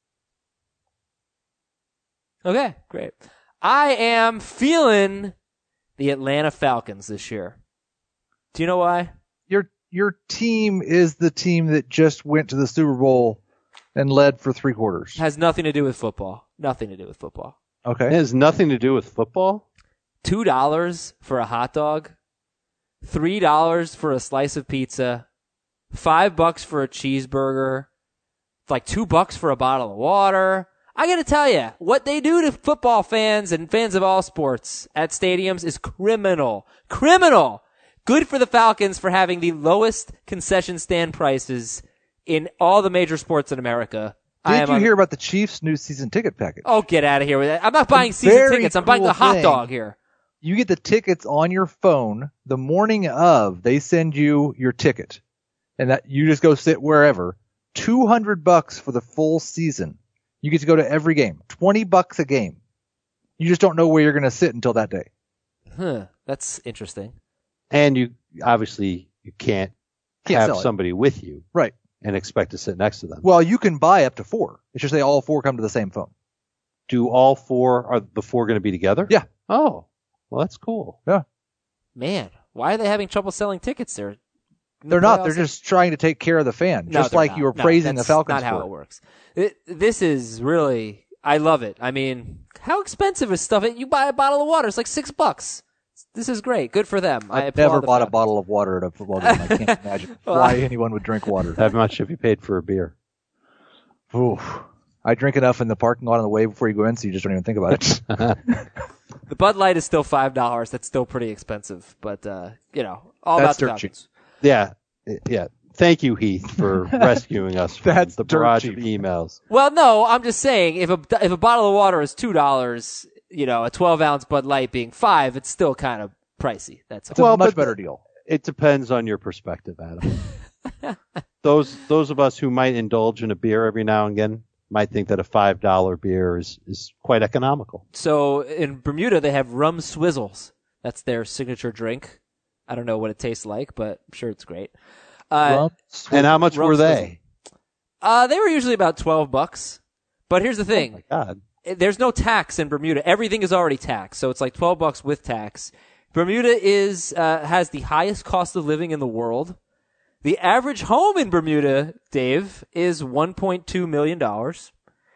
Okay, great. I am feeling the Atlanta Falcons this year. Do you know why? Your your team is the team that just went to the Super Bowl and led for three quarters. Has nothing to do with football. Nothing to do with football. Okay. It has nothing to do with football? Two dollars for a hot dog. Three dollars for a slice of pizza. Five bucks for a cheeseburger. Like two bucks for a bottle of water. I gotta tell you, what they do to football fans and fans of all sports at stadiums is criminal. Criminal! Good for the Falcons for having the lowest concession stand prices in all the major sports in America. Did you on... hear about the Chiefs' new season ticket package? Oh, get out of here with that. I'm not buying season Very tickets. I'm buying cool the hot thing. dog here. You get the tickets on your phone the morning of. They send you your ticket, and that you just go sit wherever. Two hundred bucks for the full season. You get to go to every game. Twenty bucks a game. You just don't know where you're going to sit until that day. Huh. That's interesting. And you obviously you can't, Can't have sell it. somebody with you Right. and expect to sit next to them. Well, you can buy up to four. It's just they all four come to the same phone. Do all four, are the four going to be together? Yeah. Oh, well, that's cool. Yeah. Man, why are they having trouble selling tickets there? They're not. They're just trying to take care of the fan, No, just they're like not. you were No, praising the that's Falcons not how for. it works. It, this is really, I love it. I mean, how expensive is stuff? You buy a bottle of water, it's like six bucks. This is great. Good for them. I I've applaud never the bought a Falcons. bottle of water at a football game. I can't imagine why anyone would drink water. How much have you paid for a beer? Oof. I drink enough in the parking lot on the way before you go in, so you just don't even think about it. The Bud Light is still five dollars. That's still pretty expensive, but uh, you know, all That's about the dirt cheap. Falcons. Yeah, yeah. Thank you, Heath, for rescuing us from That's the dirt barrage cheap. of emails. Well, no, I'm just saying if a if a bottle of water is two dollars, you know, a twelve ounce Bud Light being five, it's still kind of pricey. That's all. It's a Well, much but- better deal. It depends on your perspective, Adam. those those of us who might indulge in a beer every now and again might think that a five dollar beer is, is quite economical. So in Bermuda, they have rum swizzles. That's their signature drink. I don't know what it tastes like, but I'm sure it's great. Uh, Rum, And how much Rum were they? uh, they were usually about twelve bucks. But here's the Oh thing. my God. There's no tax in Bermuda. Everything is already taxed, so it's like twelve bucks with tax. Bermuda is uh, has the highest cost of living in the world. The average home in Bermuda, Dave, is one point two million dollars.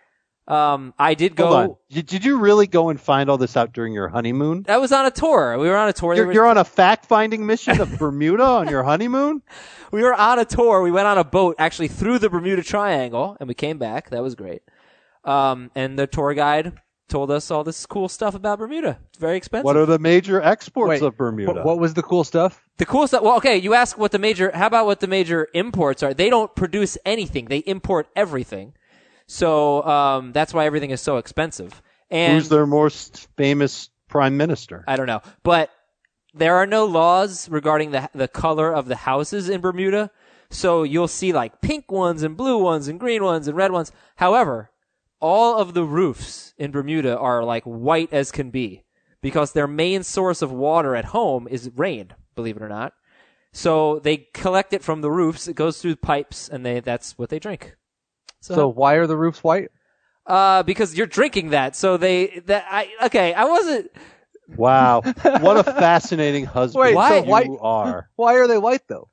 Um, I did go. Hold on. Did, did you really go and find all this out during your honeymoon? I was on a tour. We were on a tour. There You're, was- you're on a fact-finding mission of Bermuda on your honeymoon? we were on a tour. We went on a boat actually through the Bermuda Triangle, and we came back. That was great. Um, and the tour guide told us all this cool stuff about Bermuda. It's very expensive. What are the major exports Wait, of Bermuda? What, what was the cool stuff? The cool stuff. Well, okay, you ask what the major. How about what the major imports are? They don't produce anything. They import everything. So um, that's why everything is so expensive. And Who's their most famous prime minister? I don't know, but there are no laws regarding the the color of the houses in Bermuda. So you'll see like pink ones and blue ones and green ones and red ones. However, all of the roofs in Bermuda are like white as can be because their main source of water at home is rain, believe it or not. So they collect it from the roofs. It goes through pipes, and they that's what they drink. So why are the roofs white? Uh, because you're drinking that. So they, that I, okay, I wasn't, Wow. What a fascinating husband Wait, so you white- are. Why are they white though?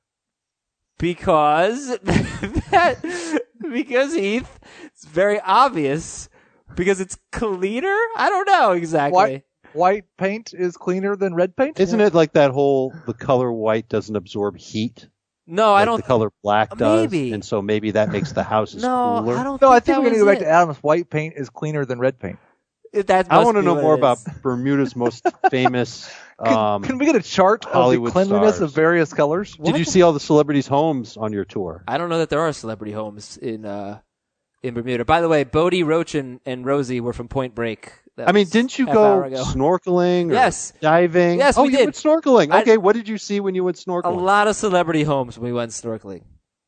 because that, because Heath, it's very obvious because it's cleaner. I don't know exactly. White white paint is cleaner than red paint? Isn't it like that whole, the color white doesn't absorb heat? No, like I don't. the color black does. Maybe. And so maybe that makes the houses no, cooler. I don't. No, I think think that we're going to was go back it. to Adam's. White paint is cleaner than red paint. That I must want to be know what more it about is. Bermuda's most famous. Can, Um, can we get a chart of the Hollywood cleanliness stars. of various colors? did you see all the celebrities' homes on your tour? I don't know that there are celebrity homes in uh in Bermuda. By the way, Bodie, Roach, and, and Rosie were from Point Break. That I mean, was didn't you half go hour ago. snorkeling or Yes. diving? Yes, oh, we you did. went snorkeling. I- Okay, what did you see when you went A snorkeling? lot of celebrity homes when we went snorkeling.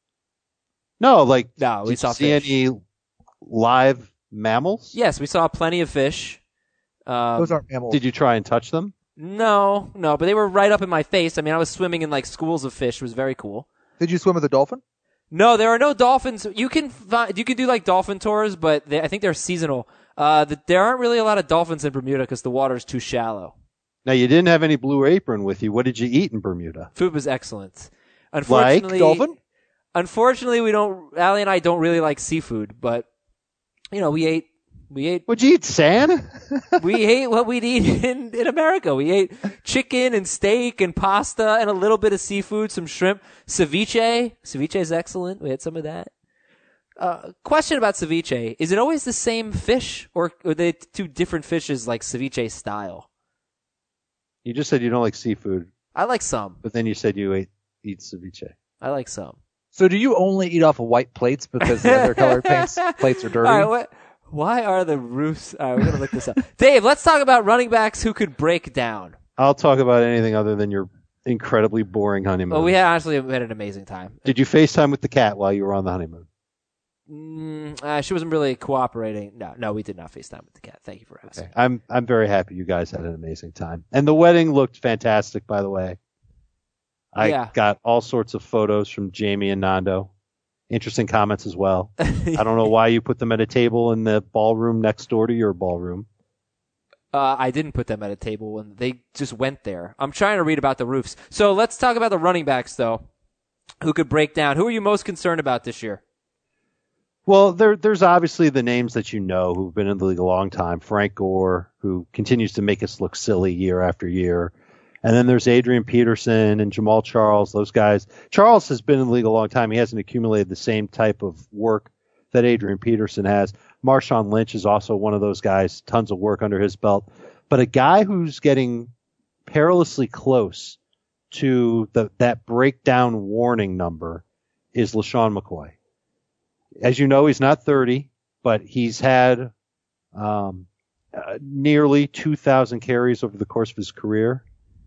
No, like, No, we did saw you see fish. any live mammals? Yes, we saw plenty of fish. Um, Those aren't mammals. Did you try and touch them? No, no, but they were right up in my face. I mean, I was swimming in like schools of fish. It was very cool. Did you swim with a dolphin? No, there are no dolphins. You can find, you can do like dolphin tours, but they, I think they're seasonal. Uh, the, there aren't really a lot of dolphins in Bermuda because the water is too shallow. Now, you didn't have any Blue Apron with you. What did you eat in Bermuda? Food was excellent. Unfortunately, dolphin? Unfortunately, we don't. Allie and I don't really like seafood, but you know, we ate. We ate. What'd you eat, sand? We ate what we'd eat in, in America. We ate chicken and steak and pasta and a little bit of seafood, some shrimp, ceviche. Ceviche is excellent. We had some of that. Uh, question about ceviche: is it always the same fish, or are they two different fishes like ceviche style? You just said you don't like seafood, I like some. but then you said you ate eat ceviche. I like some. So do you only eat off of white plates because the other colored paints, plates are dirty? All right, what? Why are the roofs? All right, we're gonna look this up. Dave, let's talk about running backs who could break down. I'll talk about anything other than your incredibly boring honeymoon. Well, we had, honestly had an amazing time. Did you FaceTime with the cat while you were on the honeymoon? Mm, uh, she wasn't really cooperating. No, no, we did not FaceTime with the cat. Thank you for asking. Okay. I'm I'm very happy you guys had an amazing time. And the wedding looked fantastic, by the way. I Yeah. got all sorts of photos from Jamie and Nando. Interesting comments as well. I don't know why you put them at a table in the ballroom next door to your ballroom. Uh, I didn't put them at a table when they just went there. I'm trying to read about the roofs. So let's talk about the running backs, though, who could break down. Who are you most concerned about this year? Well, there, there's obviously the names that you know who've been in the league a long time. Frank Gore, who continues to make us look silly year after year. And then there's Adrian Peterson and Jamal Charles, those guys. Charles has been in the league a long time. He hasn't accumulated the same type of work that Adrian Peterson has. Marshawn Lynch is also one of those guys, tons of work under his belt. But a guy who's getting perilously close to the, that breakdown warning number is LaShawn McCoy. As you know, he's not thirty, but he's had um, uh, nearly two thousand carries over the course of his career.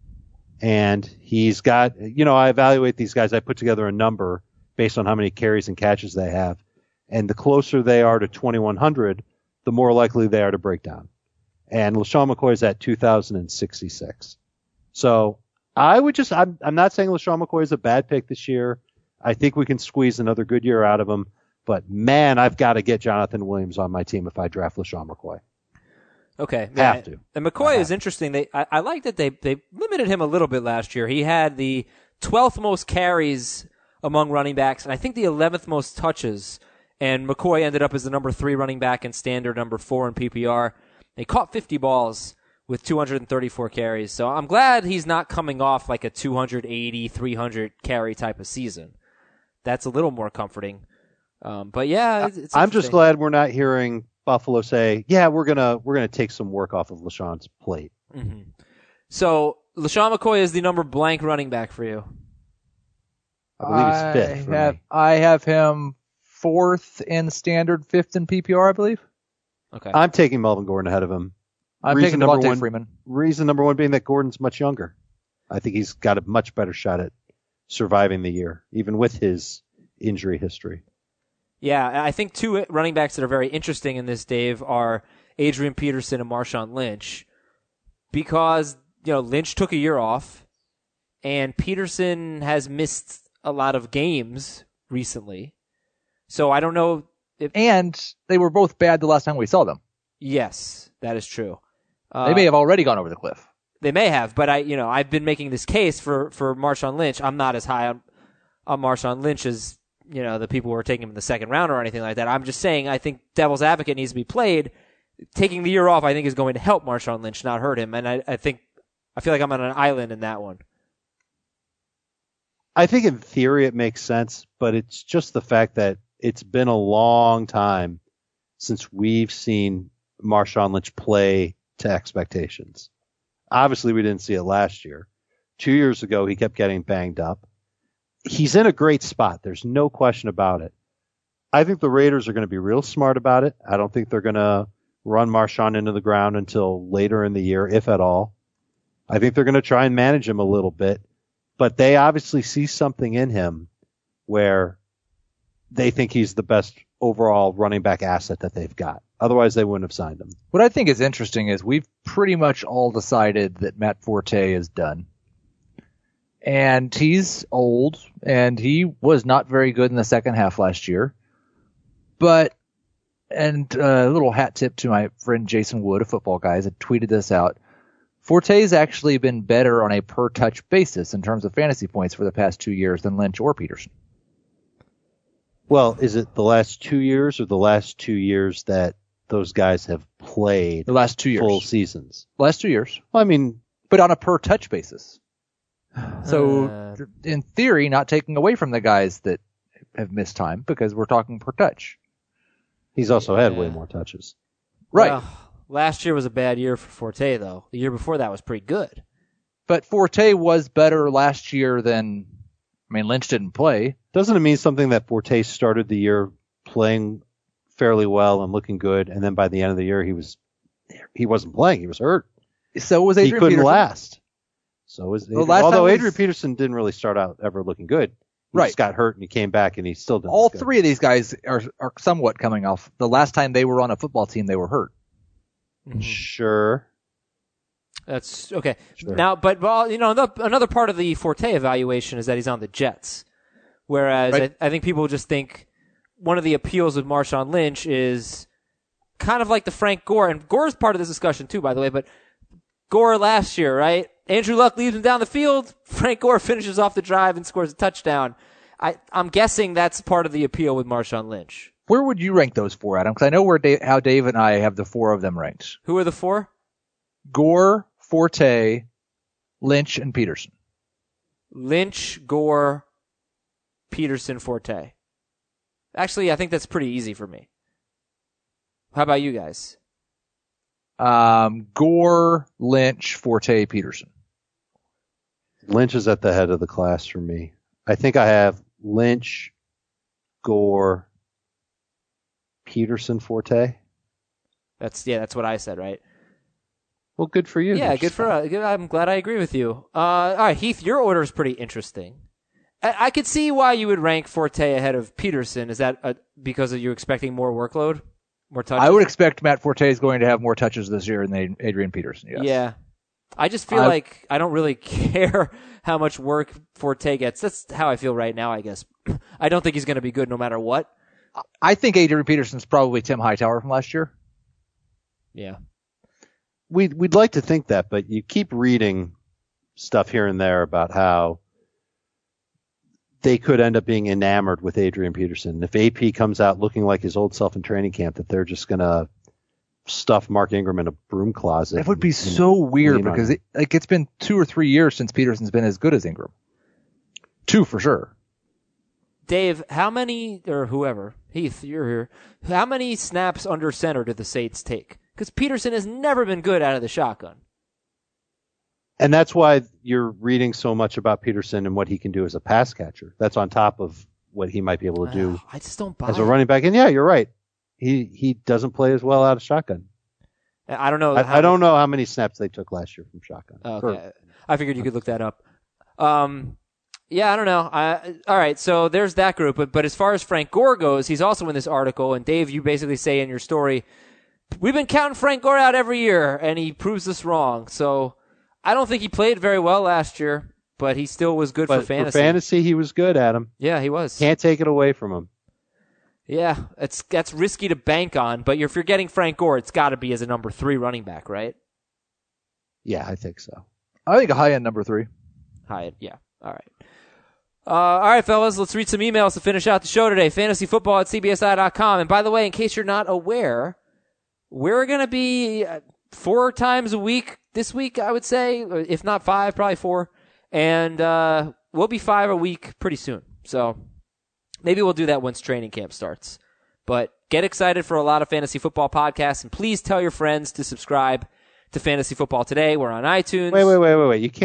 And he's got, you know, I evaluate these guys. I put together a number based on how many carries and catches they have. And the closer they are to twenty-one hundred, the more likely they are to break down. And LaShawn McCoy is at two thousand sixty-six. So I would just, I'm, I'm not saying LaShawn McCoy is a bad pick this year. I think we can squeeze another good year out of him. But man, I've got to get Jonathan Williams on my team if I draft LaShawn McCoy. Okay. Have yeah. to. And McCoy is interesting. They, I, I like that they, they limited him a little bit last year. He had the twelfth most carries among running backs, and I think the eleventh most touches. And McCoy ended up as the number three running back in standard, number four in P P R. They caught fifty balls with two hundred thirty-four carries. So I'm glad he's not coming off like a two eighty, three hundred carry type of season. That's a little more comforting. Um, but yeah, it's, it's I'm just interesting. glad we're not hearing Buffalo say, "Yeah, we're gonna we're gonna take some work off of LaShawn's plate." Mm-hmm. So LaShawn McCoy is the number blank running back for you. I believe he's fifth for I have, me. I have him fourth in standard, fifth in P P R, I believe. Okay. I'm taking Melvin Gordon ahead of him. I'm Reason taking number Devontae one- Freeman. Reason number one being that Gordon's much younger. I think he's got a much better shot at surviving the year, even with his injury history. Yeah, I think two running backs that are very interesting in this, Dave, are Adrian Peterson and Marshawn Lynch, because you know Lynch took a year off, and Peterson has missed a lot of games recently. So I don't know if And they were both bad the last time we saw them. yes, that is true. Uh, They may have already gone over the cliff. They may have, but I, you know, I've been making this case for for Marshawn Lynch. I'm not as high on on Marshawn Lynch as you know the people who are taking him in the second round or anything like that. I'm just saying I think devil's advocate needs to be played. Taking the year off, I think, is going to help Marshawn Lynch, not hurt him. And I, I think I feel like I'm on an island in that one. I think in theory it makes sense, but it's just the fact that it's been a long time since we've seen Marshawn Lynch play to expectations. Obviously, we didn't see it last year. Two years ago, he kept getting banged up. He's in a great spot. There's no question about it. I think the Raiders are going to be real smart about it. I don't think they're going to run Marshawn into the ground until later in the year, if at all. I think they're going to try and manage him a little bit, but they obviously see something in him where they think he's the best overall running back asset that they've got. Otherwise, they wouldn't have signed him. What I think is interesting is we've pretty much all decided that Matt Forte is done. And he's old, and he was not very good in the second half last year. But, and a little hat tip to my friend Jason Wood, a football guy, has tweeted this out. Forte's actually been better on a per-touch basis in terms of fantasy points for the past two years than Lynch or Peterson. Well, is it the last two years or the last two years that those guys have played the last two years. full seasons? Last two years. Well, I mean, but on a per touch basis. So Uh, in theory, not taking away from the guys that have missed time because we're talking per touch. he's also had Yeah. way more touches. Right. Well, last year was a bad year for Forte, though. The year before that was pretty good. But Forte was better last year than, I mean, Lynch didn't play. Doesn't it mean something that Forte started the year playing fairly well and looking good, and then by the end of the year he was he wasn't playing, he was hurt. So was He Adrian couldn't Peterson. last. So was Well, Adrian, last although time was- Adrian Peterson didn't really start out ever looking good. He Right. just got hurt and he came back and he still didn't. All look good. three of these guys are are somewhat coming off. The last time they were on a football team, they were hurt. Sure. That's okay. Sure. Now, but well, you know, the, another part of the Forte evaluation is that he's on the Jets. Whereas Right. I, I think people just think one of the appeals with Marshawn Lynch is kind of like the Frank Gore, and Gore's part of this discussion too, by the way, but Gore last year, right? Andrew Luck leads him down the field. Frank Gore finishes off the drive and scores a touchdown. I, I'm guessing that's part of the appeal with Marshawn Lynch. Where would you rank those four, Adam? Because I know where Dave, how Dave and I have the four of them ranked. Who are the four? Gore, Forte, Lynch, and Peterson. Lynch, Gore, Peterson, Forte. Actually, I think that's pretty easy for me. How about you guys? Um, Gore, Lynch, Forte, Peterson. Lynch is at the head of the class for me. I think I have Lynch, Gore, Peterson, Forte. That's yeah, that's what I said, right? Well, good for you. Yeah, good for uh, good- I'm glad I agree with you. Uh, all right, Heath, your order is pretty interesting. I, I could see why you would rank Forte ahead of Peterson. Is that uh, because of you expecting more workload, more touches? I would expect Matt Forte is going to have more touches this year than Adrian Peterson. Yes. Yeah. I just feel I- like I don't really care how much work Forte gets. That's how I feel right now, I guess. I don't think he's going to be good no matter what. I think Adrian Peterson's probably Tim Hightower from last year. Yeah. We'd, we'd like to think that, but you keep reading stuff here and there about how they could end up being enamored with Adrian Peterson. If A P comes out looking like his old self in training camp, that they're just going to stuff Mark Ingram in a broom closet. That would be and- so weird lean on because him. it, like it's been two or three years since Peterson's been as good as Ingram. Two for sure. Dave, how many, or whoever, Heath, you're here, how many snaps under center did the Saints take? Because Peterson has never been good out of the shotgun. And that's why you're reading so much about Peterson and what he can do as a pass catcher. That's on top of what he might be able to do Ugh, I just don't buy as a it. running back. And yeah, you're right. He he doesn't play as well out of shotgun. I don't know. how I, I don't know how many snaps they took last year from shotgun. Okay. Or- I figured you could look that up. Um, yeah, I don't know. I, all right, so there's that group. But, but as far as Frank Gore goes, he's also in this article. And Dave, you basically say in your story, we've been counting Frank Gore out every year, and he proves us wrong. So I don't think he played very well last year, but he still was good but for fantasy. for fantasy, he was good, Adam. Yeah, he was. Can't take it away from him. Yeah, it's that's risky to bank on. But if you're getting Frank Gore, it's got to be as a number three running back, right? Yeah, I think so. I think a high end number three. Hyatt, yeah. All right. Uh, all right, fellas, let's read some emails to finish out the show today. Fantasy football at C B S I dot com. And by the way, in case you're not aware, we're going to be uh, four times a week this week, I would say, if not five, probably four. And uh, we'll be five a week pretty soon. So maybe we'll do that once training camp starts. But get excited for a lot of fantasy football podcasts, and please tell your friends to subscribe to Fantasy Football Today. We're on iTunes. Wait, wait, wait, wait, wait. You can't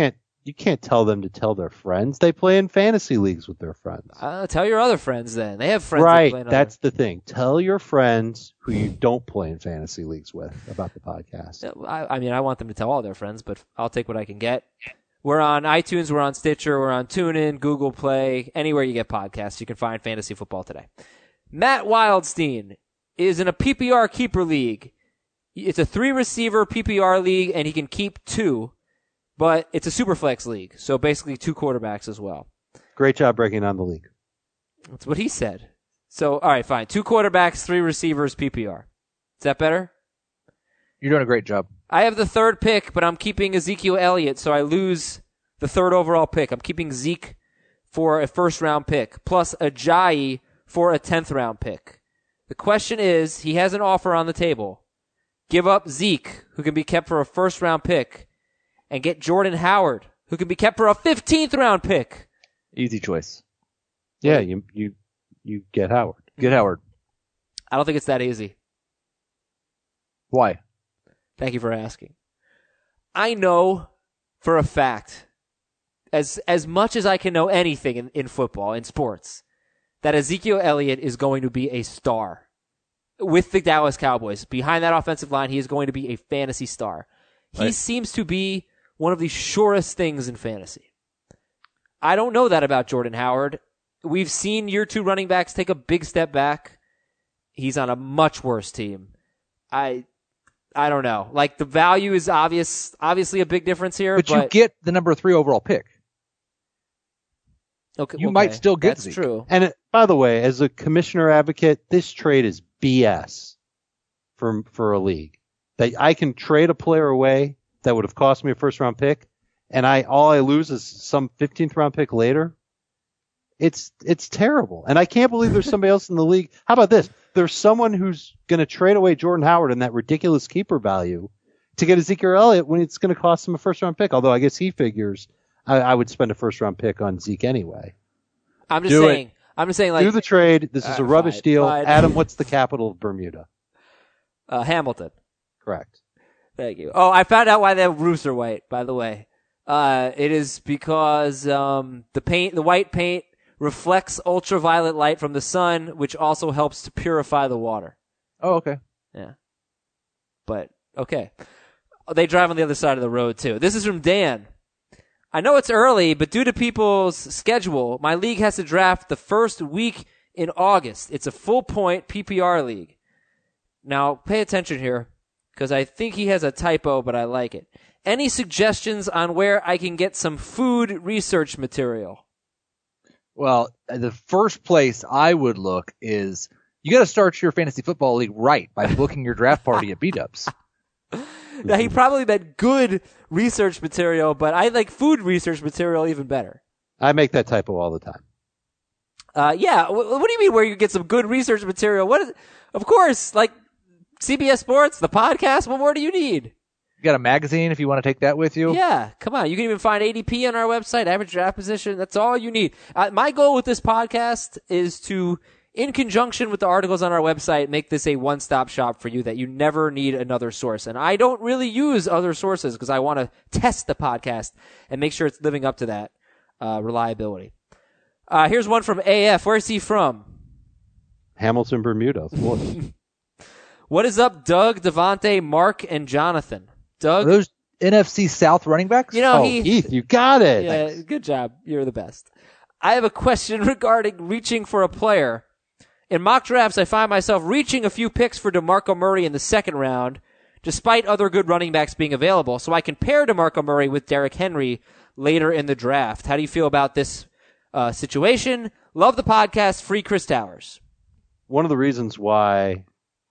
you can't tell them to tell their friends. They play in fantasy leagues with their friends. Uh, tell your other friends then. They have friends. Right. That play in That's other... the thing. Tell your friends who you don't play in fantasy leagues with about the podcast. I, I mean, I want them to tell all their friends, but I'll take what I can get. We're on iTunes, we're on Stitcher, we're on TuneIn, Google Play, anywhere you get podcasts, you can find Fantasy Football Today. Matt Wildstein is in a P P R keeper league. It's a three-receiver P P R league, and he can keep two, but it's a Superflex league, so basically two quarterbacks as well. Great job breaking down the league. That's what he said. So, all right, fine. Two quarterbacks, three receivers, P P R. Is that better? You're doing a great job. I have the third pick, but I'm keeping Ezekiel Elliott, so I lose the third overall pick. I'm keeping Zeke for a first-round pick, plus Ajayi for a tenth-round pick. The question is, he has an offer on the table. Give up Zeke, who can be kept for a first-round pick, and get Jordan Howard, who can be kept for a fifteenth-round pick. Easy choice. Yeah, you you you get Howard. Get Howard. I don't think it's that easy. Why? Thank you for asking. I know for a fact, as as much as I can know anything in, in football, in sports, that Ezekiel Elliott is going to be a star with the Dallas Cowboys. Behind that offensive line, he is going to be a fantasy star. He Right. seems to be one of the surest things in fantasy. I don't know that about Jordan Howard. We've seen year two running backs take a big step back. He's on a much worse team. I I don't know. Like, the value is obvious, obviously a big difference here. But, But, you get the number three overall pick. okay, you okay, might still get That's Zeke. true. And it, by the way, as a commissioner advocate, this trade is B S for for a league. That I can trade a player away that would have cost me a first round pick, and I all I lose is some fifteenth round pick later. It's it's terrible, and I can't believe there's somebody else in the league. How about this? There's someone who's going to trade away Jordan Howard and that ridiculous keeper value to get Ezekiel Elliott when it's going to cost him a first round pick. Although I guess he figures I, I would spend a first round pick on Zeke anyway. I'm just Do saying. I'm just saying, like, Do the trade. This is Uh, a rubbish fine, deal. fine. Adam, what's the capital of Bermuda? uh, Hamilton. Correct. Thank you. Oh, I found out why the roofs are white, by the way. Uh, it is because um, the paint, the white paint, reflects ultraviolet light from the sun, which also helps to purify the water. Oh, okay. Yeah. But, okay. They drive on the other side of the road, too. This is from Dan. I know it's early, but due to people's schedule, my league has to draft the first week in August. It's a full-point P P R league. Now, pay attention here, because I think he has a typo, but I like it. Any suggestions on where I can get some food research material? Well, the first place I would look is you got to start your fantasy football league right by booking your draft party at B-Dubs. Now, he probably meant good research material, but I like food research material even better. I make that typo all the time. Uh, yeah. What, what do you mean where you get some good research material? What is, of course, like C B S Sports, the podcast. What more do you need? You got a magazine if you want to take that with you. Yeah, come on. You can even find A D P on our website, average draft position. That's all you need. Uh, my goal with this podcast is to, in conjunction with the articles on our website, make this a one-stop shop for you that you never need another source. And I don't really use other sources because I want to test the podcast and make sure it's living up to that uh, reliability. Uh, here's one from A F. Where's he from? Hamilton, Bermuda, of course. What is up, Doug, Devontae, Mark, and Jonathan? Doug, Are those N F C South running backs? you know, oh, he... Heath, you got it. Yeah, good job. You're the best. I have a question regarding reaching for a player. In mock drafts, I find myself reaching a few picks for DeMarco Murray in the second round, despite other good running backs being available, so I can pair DeMarco Murray with Derrick Henry later in the draft. How do you feel about this uh, situation? Love the podcast. Free Chris Towers. One of the reasons why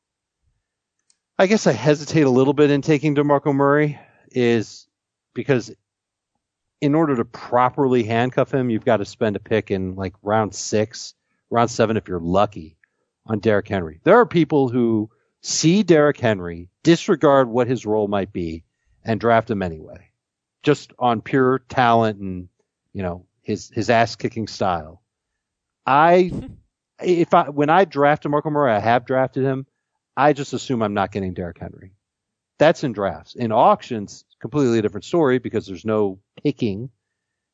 I guess I hesitate a little bit in taking DeMarco Murray is because in order to properly handcuff him, you've got to spend a pick in like round six, round seven if you're lucky, on Derrick Henry. There are people who see Derrick Henry, disregard what his role might be, and draft him anyway, just on pure talent and, you know, his his ass kicking style. I if I when I draft DeMarco Murray, I have drafted him. I just assume I'm not getting Derrick Henry. That's in drafts. In auctions, completely different story because there's no picking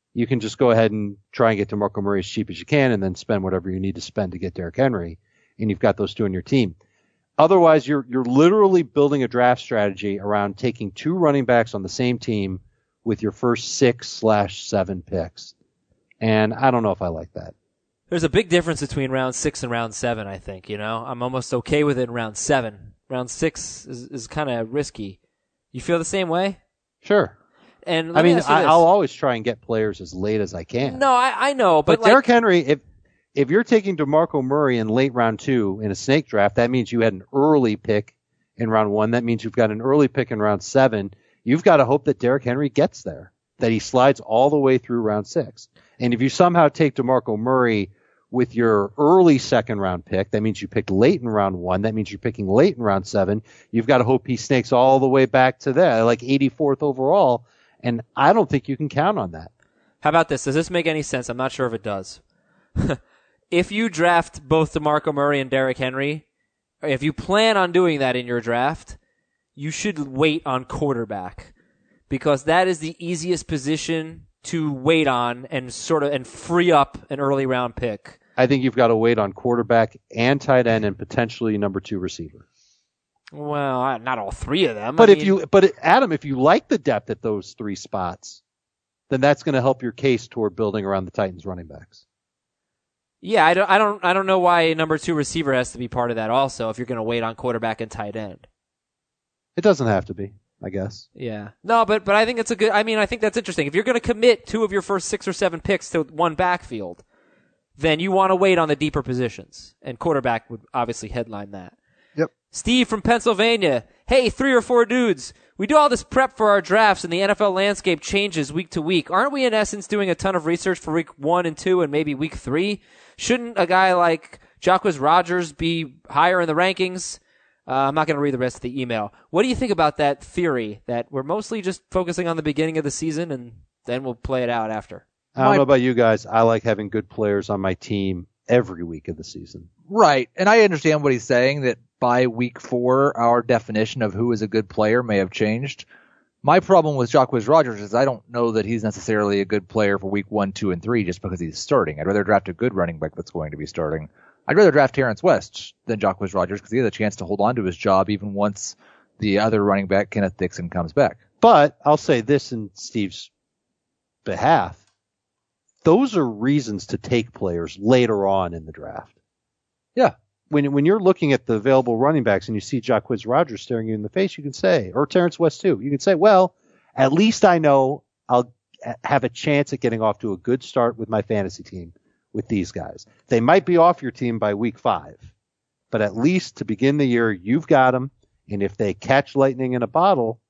you can just go ahead and try and get DeMarco Murray as cheap as you can and then spend whatever you need to spend to get Derrick Henry, and you've got those two on your team. Otherwise, you're you're literally building a draft strategy around taking two running backs on the same team with your first six slash seven picks. And I don't know if I like that. There's a big difference between round six and round seven, I think, you know. I'm almost okay with it in round seven. Round six is, is kind of risky. You feel the same way? Sure. And I mean, I, I'll always try and get players as late as I can. No, I, I know, but, but like, Derrick Henry, if if you're taking DeMarco Murray in late round two in a snake draft, that means you had an early pick in round one. That means you've got an early pick in round seven. You've got to hope that Derrick Henry gets there, that he slides all the way through round six. And if you somehow take DeMarco Murray with your early second round pick, that means you picked late in round one. That means you're picking late in round seven. You've got to hope he snakes all the way back to there, like eighty-fourth overall. And I don't think you can count on that. How about this? Does this make any sense? I'm not sure if it does. If you draft both DeMarco Murray and Derrick Henry, if you plan on doing that in your draft, you should wait on quarterback, because that is the easiest position to wait on and sort of and free up an early round pick. I think you've got to wait on quarterback and tight end and potentially number two receiver. Well, not all three of them. But I if mean, you, but Adam, if you like the depth at those three spots, then that's going to help your case toward building around the Titans running backs. Yeah, I don't, I don't, I don't know why number two receiver has to be part of that. Also, if you're going to wait on quarterback and tight end, it doesn't have to be, I guess. Yeah, no, but but I think it's a good. I mean, I think that's interesting. If you're going to commit two of your first six or seven picks to one backfield, then you want to wait on the deeper positions, and quarterback would obviously headline that. Yep. Steve from Pennsylvania. Hey, three or four dudes. We do all this prep for our drafts, and the N F L landscape changes week to week. Aren't we, in essence, doing a ton of research for week one and two and maybe week three? Shouldn't a guy like Jacquizz Rodgers be higher in the rankings? Uh, I'm not going to read the rest of the email. What do you think about that theory that we're mostly just focusing on the beginning of the season and then we'll play it out after? I don't know about you guys. I like having good players on my team every week of the season. Right. And I understand what he's saying, that by week four, our definition of who is a good player may have changed. My problem with Jacquizz Rodgers is I don't know that he's necessarily a good player for week one, two, and three just because he's starting. I'd rather draft a good running back that's going to be starting. I'd rather draft Terrence West than Jacquizz Rodgers because he has a chance to hold on to his job even once the other running back, Kenneth Dixon, comes back. But I'll say this in Steve's behalf. Those are reasons to take players later on in the draft. Yeah. When when you're looking at the available running backs and you see Jacquizz Rodgers staring you in the face, you can say, or Terrence West too, you can say, well, at least I know I'll have a chance at getting off to a good start with my fantasy team with these guys. They might be off your team by week five, but at least to begin the year, you've got them. And if they catch lightning in a bottle,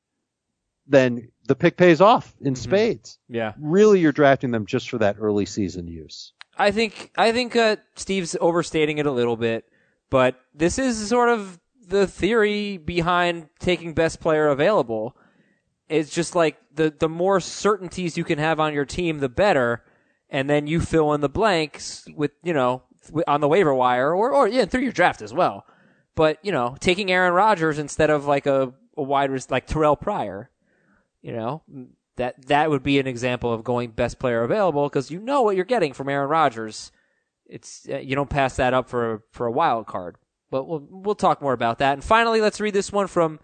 then the pick pays off in mm-hmm. spades. Yeah. Really, you're drafting them just for that early season use. I think, I think, uh, Steve's overstating it a little bit. But this is sort of the theory behind taking best player available. It's just like the, the more certainties you can have on your team, the better. And then you fill in the blanks with, you know, on the waiver wire or, or yeah, through your draft as well. But, you know, taking Aaron Rodgers instead of like a, a wide, like Terrell Pryor, you know, that, that would be an example of going best player available because you know what you're getting from Aaron Rodgers. It's uh, you don't pass that up for a, for a wild card, but we'll we'll talk more about that. And finally, let's read this one from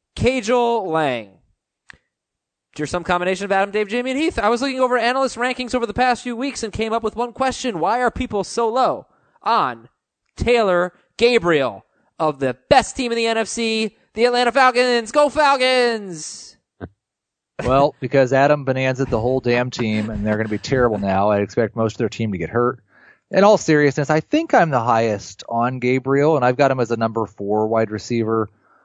Kajal Lang. You're some combination of Adam, Dave, Jamie, and Heath. I was looking over analyst rankings over the past few weeks and came up with one question: why are people so low on Taylor Gabriel of the best team in the N F C, the Atlanta Falcons? Go Falcons! Well, because Adam bonanza'd the whole damn team, and they're going to be terrible now. I expect most of their team to get hurt. In all seriousness, I think I'm the highest on Gabriel, and I've got him as a number four wide receiver.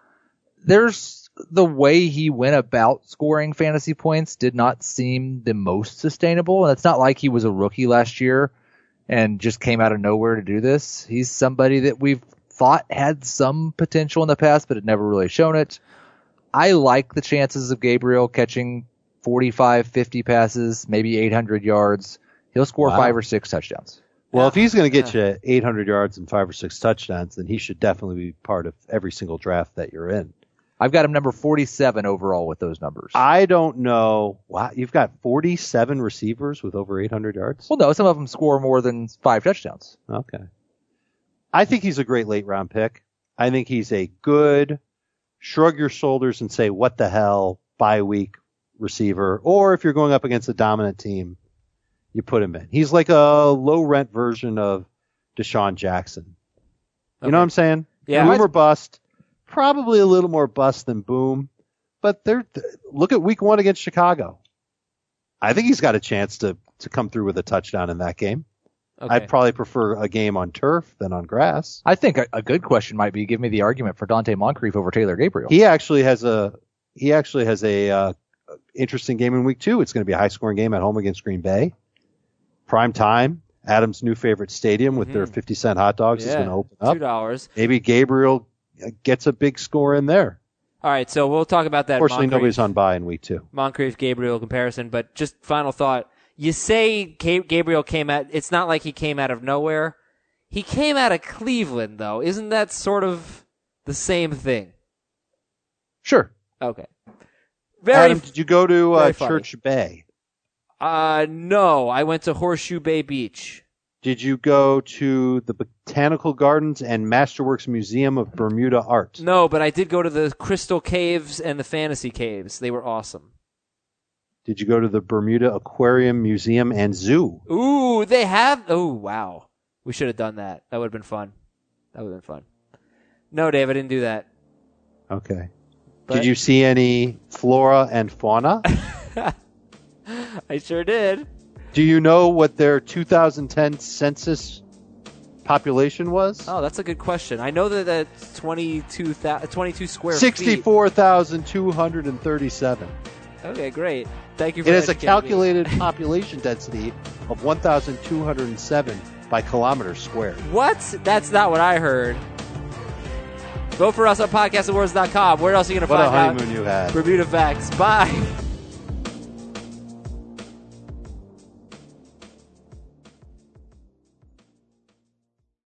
There's the way he went about scoring fantasy points did not seem the most sustainable, and it's not like he was a rookie last year and just came out of nowhere to do this. He's somebody that we've thought had some potential in the past, but had never really shown it. I like the chances of Gabriel catching forty-five, fifty passes, maybe eight hundred yards. He'll score wow. five or six touchdowns. Well, if he's going to get you eight hundred yards and five or six touchdowns, then he should definitely be part of every single draft that you're in. I've got him number forty-seven overall with those numbers. I don't know. Wow, you've got forty-seven receivers with over eight hundred yards? Well, no, some of them score more than five touchdowns. Okay. I think he's a great late round pick. I think he's a good shrug your shoulders and say, what the hell, bye week receiver. Or if you're going up against a dominant team, you put him in. He's like a low rent version of Deshaun Jackson. You Okay. know what I'm saying? Yeah. Boom or bust. Probably a little more bust than boom. But they're, look at week one against Chicago. I think he's got a chance to, to come through with a touchdown in that game. Okay. I'd probably prefer a game on turf than on grass. I think a, a good question might be, give me the argument for Dante Moncrief over Taylor Gabriel. He actually has a he actually has a uh, interesting game in week two. It's going to be a high scoring game at home against Green Bay. Prime time. Adam's new favorite stadium with Mhm. their fifty cent hot dogs is Yeah, going to open up. two dollars. Maybe Gabriel gets a big score in there. All right, so we'll talk about that. Fortunately, Moncrief, nobody's on bye in week two. Moncrief Gabriel comparison, but just final thought. You say Gabriel came at, it's not like he came out of nowhere. He came out of Cleveland, though. Isn't that sort of the same thing? Sure. Okay. Very, Adam, did you go to uh, very funny. Church Bay? uh, no, I went to Horseshoe Bay Beach. Did you go to the Botanical Gardens and Masterworks Museum of Bermuda Art? No, but I did go to the Crystal Caves and the Fantasy Caves. They were awesome. Did you go to the Bermuda Aquarium Museum and Zoo? Ooh, they have, oh, wow. We should have done that. That would have been fun. That would have been fun. No, Dave, I didn't do that. Okay. But- Did you see any flora and fauna? I sure did. Do you know what their two thousand ten census population was? Oh, that's a good question. I know that that's twenty-two, twenty-two square feet. sixty-four thousand two hundred thirty-seven. Okay, great. Thank you for It has a educating me. calculated population density of one thousand two hundred seven by kilometers squared. What? That's not what I heard. Vote for us on podcast awards dot com. Where else are you going to What a find out? honeymoon you had. Bermuda facts. Bye.